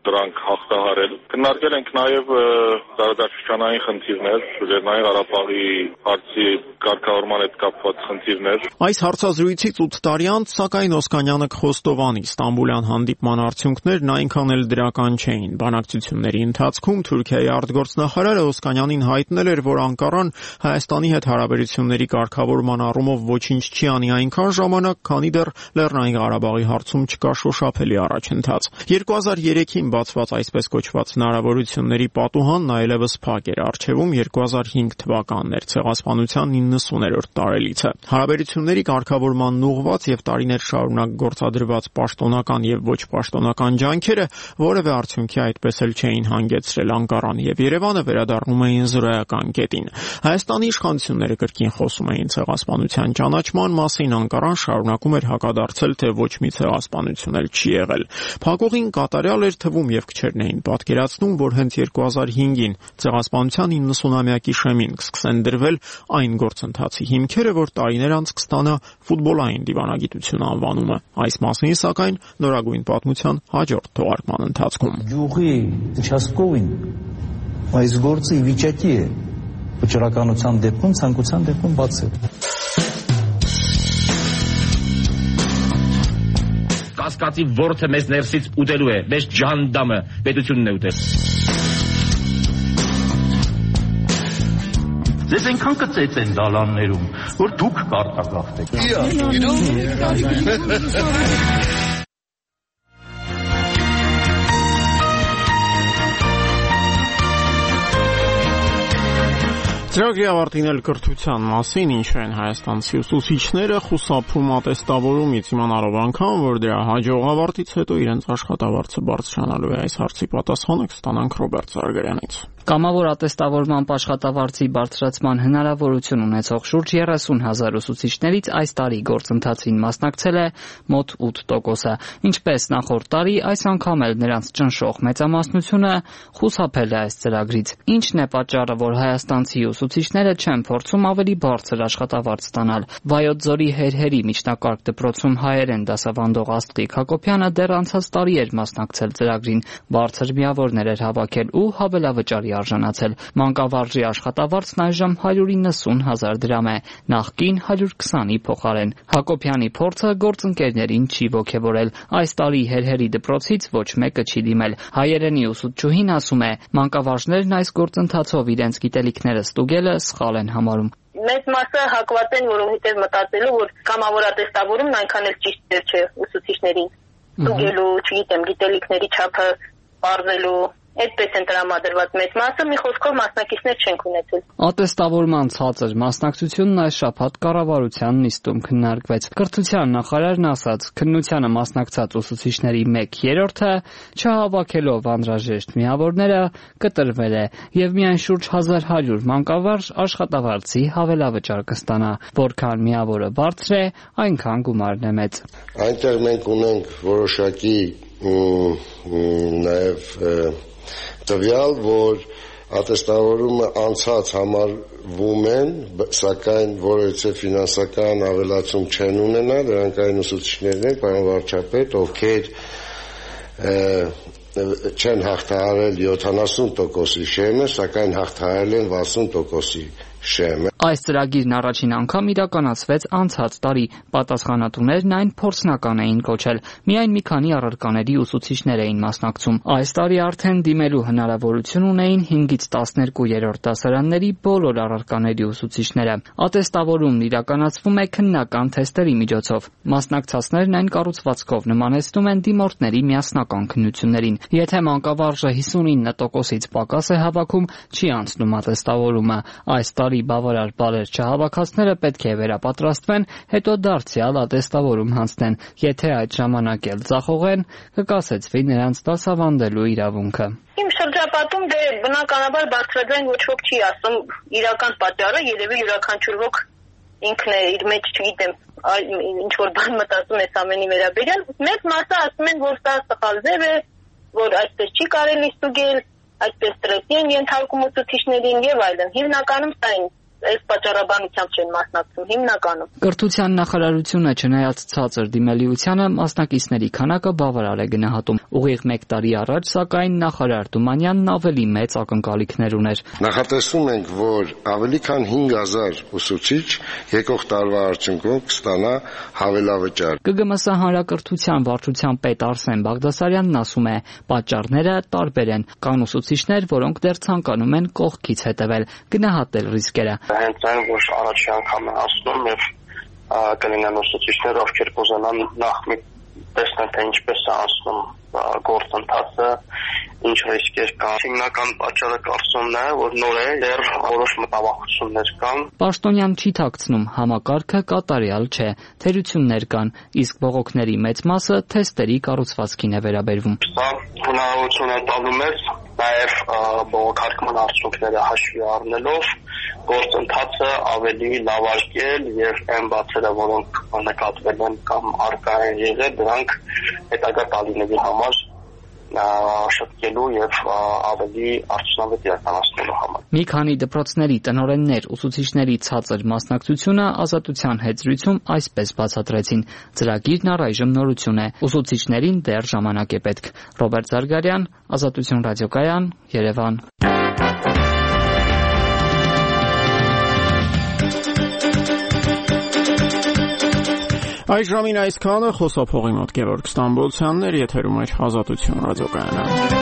դրանք հաղթահարել։ Քննարկել ենք նաև տարածաշրջանային խնդիրներ, Լեռնային Ղարաբաղի հարցի կարգավորման հետ կապված խնդիրներ։ Այս հարցազրույցից 8 տարի անց, սակայն Օսկանյանը Խոստովանի Ստամբուլյան հանդիպման արդյունքներն այնքան էլ դրական չէին։ Բանակցությունների ընթացքում Թուրքիայի արտգործնախարարը Օսկանյանին հայտնել էր, որ Անկարան Հայաստանի հետ հարաբերությունների կարգավորման առումով ոչինչ չի անի այնքան ժամանակ, քանի դեռ Լեռնային Ղարաբաղի հարցում չկա շոշափելի առաջընթաց։ 2003-ին բացված այսպես կոչված հնարավորությունների պատուհանն այլևս փակ էր առջևում 2005 թվականն էր ցեղասպանության 90-րդ տարելիցը։ Հարաբերությունների կարգավորման ուղղված եւ տարիներ շարունակ գործադրված պաշտոնական եւ ոչ պաշտոնական ջանքերը որևէ արդյունքի այդպես էլ չէին հանգեցրել։ Անկարան եւ Երևանը վերադառնում էին զրոյական կետին։ Հայաստանի իշխանությունները կրկին խոսում էին ցեղասպանության ճանաչման մասին, Անկարան շարունակում էր հակադարձել, թե ոչ մի ցեղասպանություն էլ չի եղել։ Փակուղին կատարյալ էր թվում եւ քչերն էին պատկերացնում, որ հենց 2005-ին ցեղասպանության 90-ամյակի շեմին կսկսեն դրվել այն գործընթացի հիմքերը, որ տարիներ անց կստանա ֆուտբոլային դիվանագիտություն անվանումը։ Այս մասին, սակայն, նորագույն պատմության հաջորդ թողարկման ընթացքում։ Գյուղի участковին այս գործը ի վիճակի է վճռականության դեպքում, ցանկության դեպքում բացել։ Կասկածի որդը մեզ ներսից ուտելու է, մեզ ջանդամը պետությունն է ուտել։ Ձեզ այնքան կծեց են դալաններում, որ դուք կարտագաղթեք։ Ծրագրի ավարտին էլ կրթության մասին, ինչու են հայաստանցի ուսուցիչները խուսափում ատեստավորումից, իմանալով անգամ, որ դրա հաջող ավարտից հետո իրենց աշխատավարձը բարձրանալու է։ Այս հարցի պատասխանը կստանանք Ռոբերտ Զարգարյանից։ Կամավոր ատեստավորման աշխատավարձի բարձրացման հնարավորություն ունեցող շուրջ 30,000 ուսուցիչներից այս տարի գործընթացին մասնակցել է մոտ 8%-ը։ Ինչպես նախորդ տարի, այս անգամ էլ նրանց ճնշող մեծամասնությունը խուսափել է այս ծրագրից։ Ինչն է պատճառը, որ հայաստանցի ուսուցիչները չեն փորձում ավելի բարձր աշխատավարձ ստանալ։ Վայոց ձորի Հերհերի միջնակարգ դպրոցում հայերեն դասավանդող Աստղիկ Հակոբյանը դեռ անցած տարի էր մասնակցել ծրագրին, բարձր միավորներ էր հավաքել ու հավելավճարի արժանացել։ Մանկավարժի աշխատավարձն այժմ 190,000 դրամ է, նախկին 120-ի փոխարեն։ Հակոբյանի փորձը գործընկերներին չի ոգևորել։ Այս տարի Հերհերի դպրոցից ոչ մեկը չի դիմել։ Հայերենի ուսուցչուհին ասում է, մանկավարժներն այս գործընթացով իրենց գիտելիքները ստուգելը սխալ են համարում։ Մեծ մասը հակված են, որովհետև մտածելու, որ կամավոր ատեստավորումն այնքան էլ ճիշտ չէ ուսուցիչներին ստուգելու, չգիտեմ, գիտելիքների չափը բարձելու։ Այդպես են տրամադրված մեծ մասը, մի խոսքով մասնակիցներ չենք ունեցել։ Ատեստավորման ցածր մասնակցությունն այս շաբաթ կառավարության նիստում քննարկվեց։ Կրթության նախարարն ասաց, քննությանը մասնակցած ուսուցիչների 1/3-ը չհավաքելով անհրաժեշտ միավորները կտրվել է եւ միայն շուրջ 1100 մանկավարժ աշխատավարձի հավելավճար կստանա։ Որքան միավորը բարձր է, այնքան գումարն է մեծ։ Այնտեղ մենք ունենք որոշակի նաև տվյալ, որ ատեստավորումը անցած համարվում են, սակայն որևէ ֆինանսական ավելացում չեն ունենա, դրանք այն ուսուցիչներն են, պարոն վարչապետ, ովքեր չեն հաղթահարել 70%-ի շեմը, սակայն հաղթահարել են 60%-ի շեմը։ Այս ծրագիրն առաջին անգամ իրականացվեց անցած տարի։ Պատասխանատուներն այն փորձնական էին կոչել։ Միայն մի քանի առարկաների ուսուցիչներ էին մասնակցում։ Այս տարի արդեն դիմելու հնարավորություն ունեին 5-ից 12-րդ դասարանների բոլոր առարկաների ուսուցիչները։ Ատեստավորումն իրականացվում է քննական թեստերի միջոցով։ Մասնակցածներն այն կառուցվածքով նմանեցնում են դիմորդների միասնական քննություններին։ Եթե մանկավարժը 59%-ից պակաս է հավաքում, չի անցնում ատեստավորումը։ Այս տարի բավարար բալեր չհավաքածները պետք է վերապատրաստվեն, հետո դարձյալ ատեստավորում հանձնեն։ Եթե այդ ժամանակ էլ ձախողեն, կկասեցվի նրանց դասավանդելու իրավունքը։ Իմ շրջապատում բնականաբար բարձրաձայն ոչ ոք չի ասում իրական պատճառը, երևի յուրաքանչյուր ոք ինքն է իր մեջ, չգիտեմ, ինչ որ բան մտածում է ամենի վերաբերյալ։ Մեծ մասը ասում են, որ սա սխալ ձև է, որ այսպես չի կարելի ստուգել, այսպես ստրեսի են ենթարկում ուսուցիչներին եւ այլն։ Հիմնականում սա են այս պատճառաբանությամբ չեն մասնակցում հիմնականում։ Կրթության նախարարությունը չնայած ցածր դիմելիությանը մասնակիցների քանակը բավարար է գնահատում։ Ուղիղ 1 տարի առաջ, սակայն նախարար Թումանյանն ավելի մեծ ակնկալիքներ ուներ։ Նախատեսում ենք, որ ավելի քան 5000 ուսուցիչ եկող տարվա արդյունքում կստանա հավելավճար։ ԿԳՄՍ հանրակրթության վարչության պետ Արսեն Բաղդասարյանն ասում է, պատճառները տարբեր են։ Կան ուսուցիչներ, որոնք դեռ ցանկանում են կողքից հետևել, գնահատել ռիսկերը։ Հենց այն, որ առաջի անգամ է ասում եւ կլինեն ուսուցիչներ, ովքեր կուզենան նախ տեսնեն, թե ինչպես է անցնում գործընթացը, ինչ ռիսկեր կան։ Հիմնական պատճառը կարծումն է, որ նոր է, դեռ որոշ մտավախություններ կան։ Պաշտոնյան չի թաքցնում, համակարգը կատարյալ չէ, թերություններ կան, իսկ բողոքների մեծ մասը թեստերի կառուցվածքին է վերաբերվում։ Սա հնարավորություն է տալու մեզ նաև բողոքարկման արդյունքները հաշվի առնելով գործընթացը ավելի լավարկել եւ այն բացերը, որոնք նկատվել են կամ արկա են եղել, դրանք հետագա տարիների համար շտկելու եւ ավելի արդյունավետ իրականացնելու համար։ Մի քանի դպրոցների տնօրեններ ուսուցիչների ցածր մասնակցությունը Ազատության հետ զրույցում այսպես բացատրեցին. ծրագիրն առայժմ նորություն է, ուսուցիչներին դեռ ժամանակ է պետք։ Ռոբերտ Զարգարյան, Ազատություն ռադիոկայան, Երևան։ Այս ժամին այսքանը, խոսափողի մոտ Գևորգ Ստամբոլցյանն էր, եթերում էր Ազատություն ռադիոկայանը։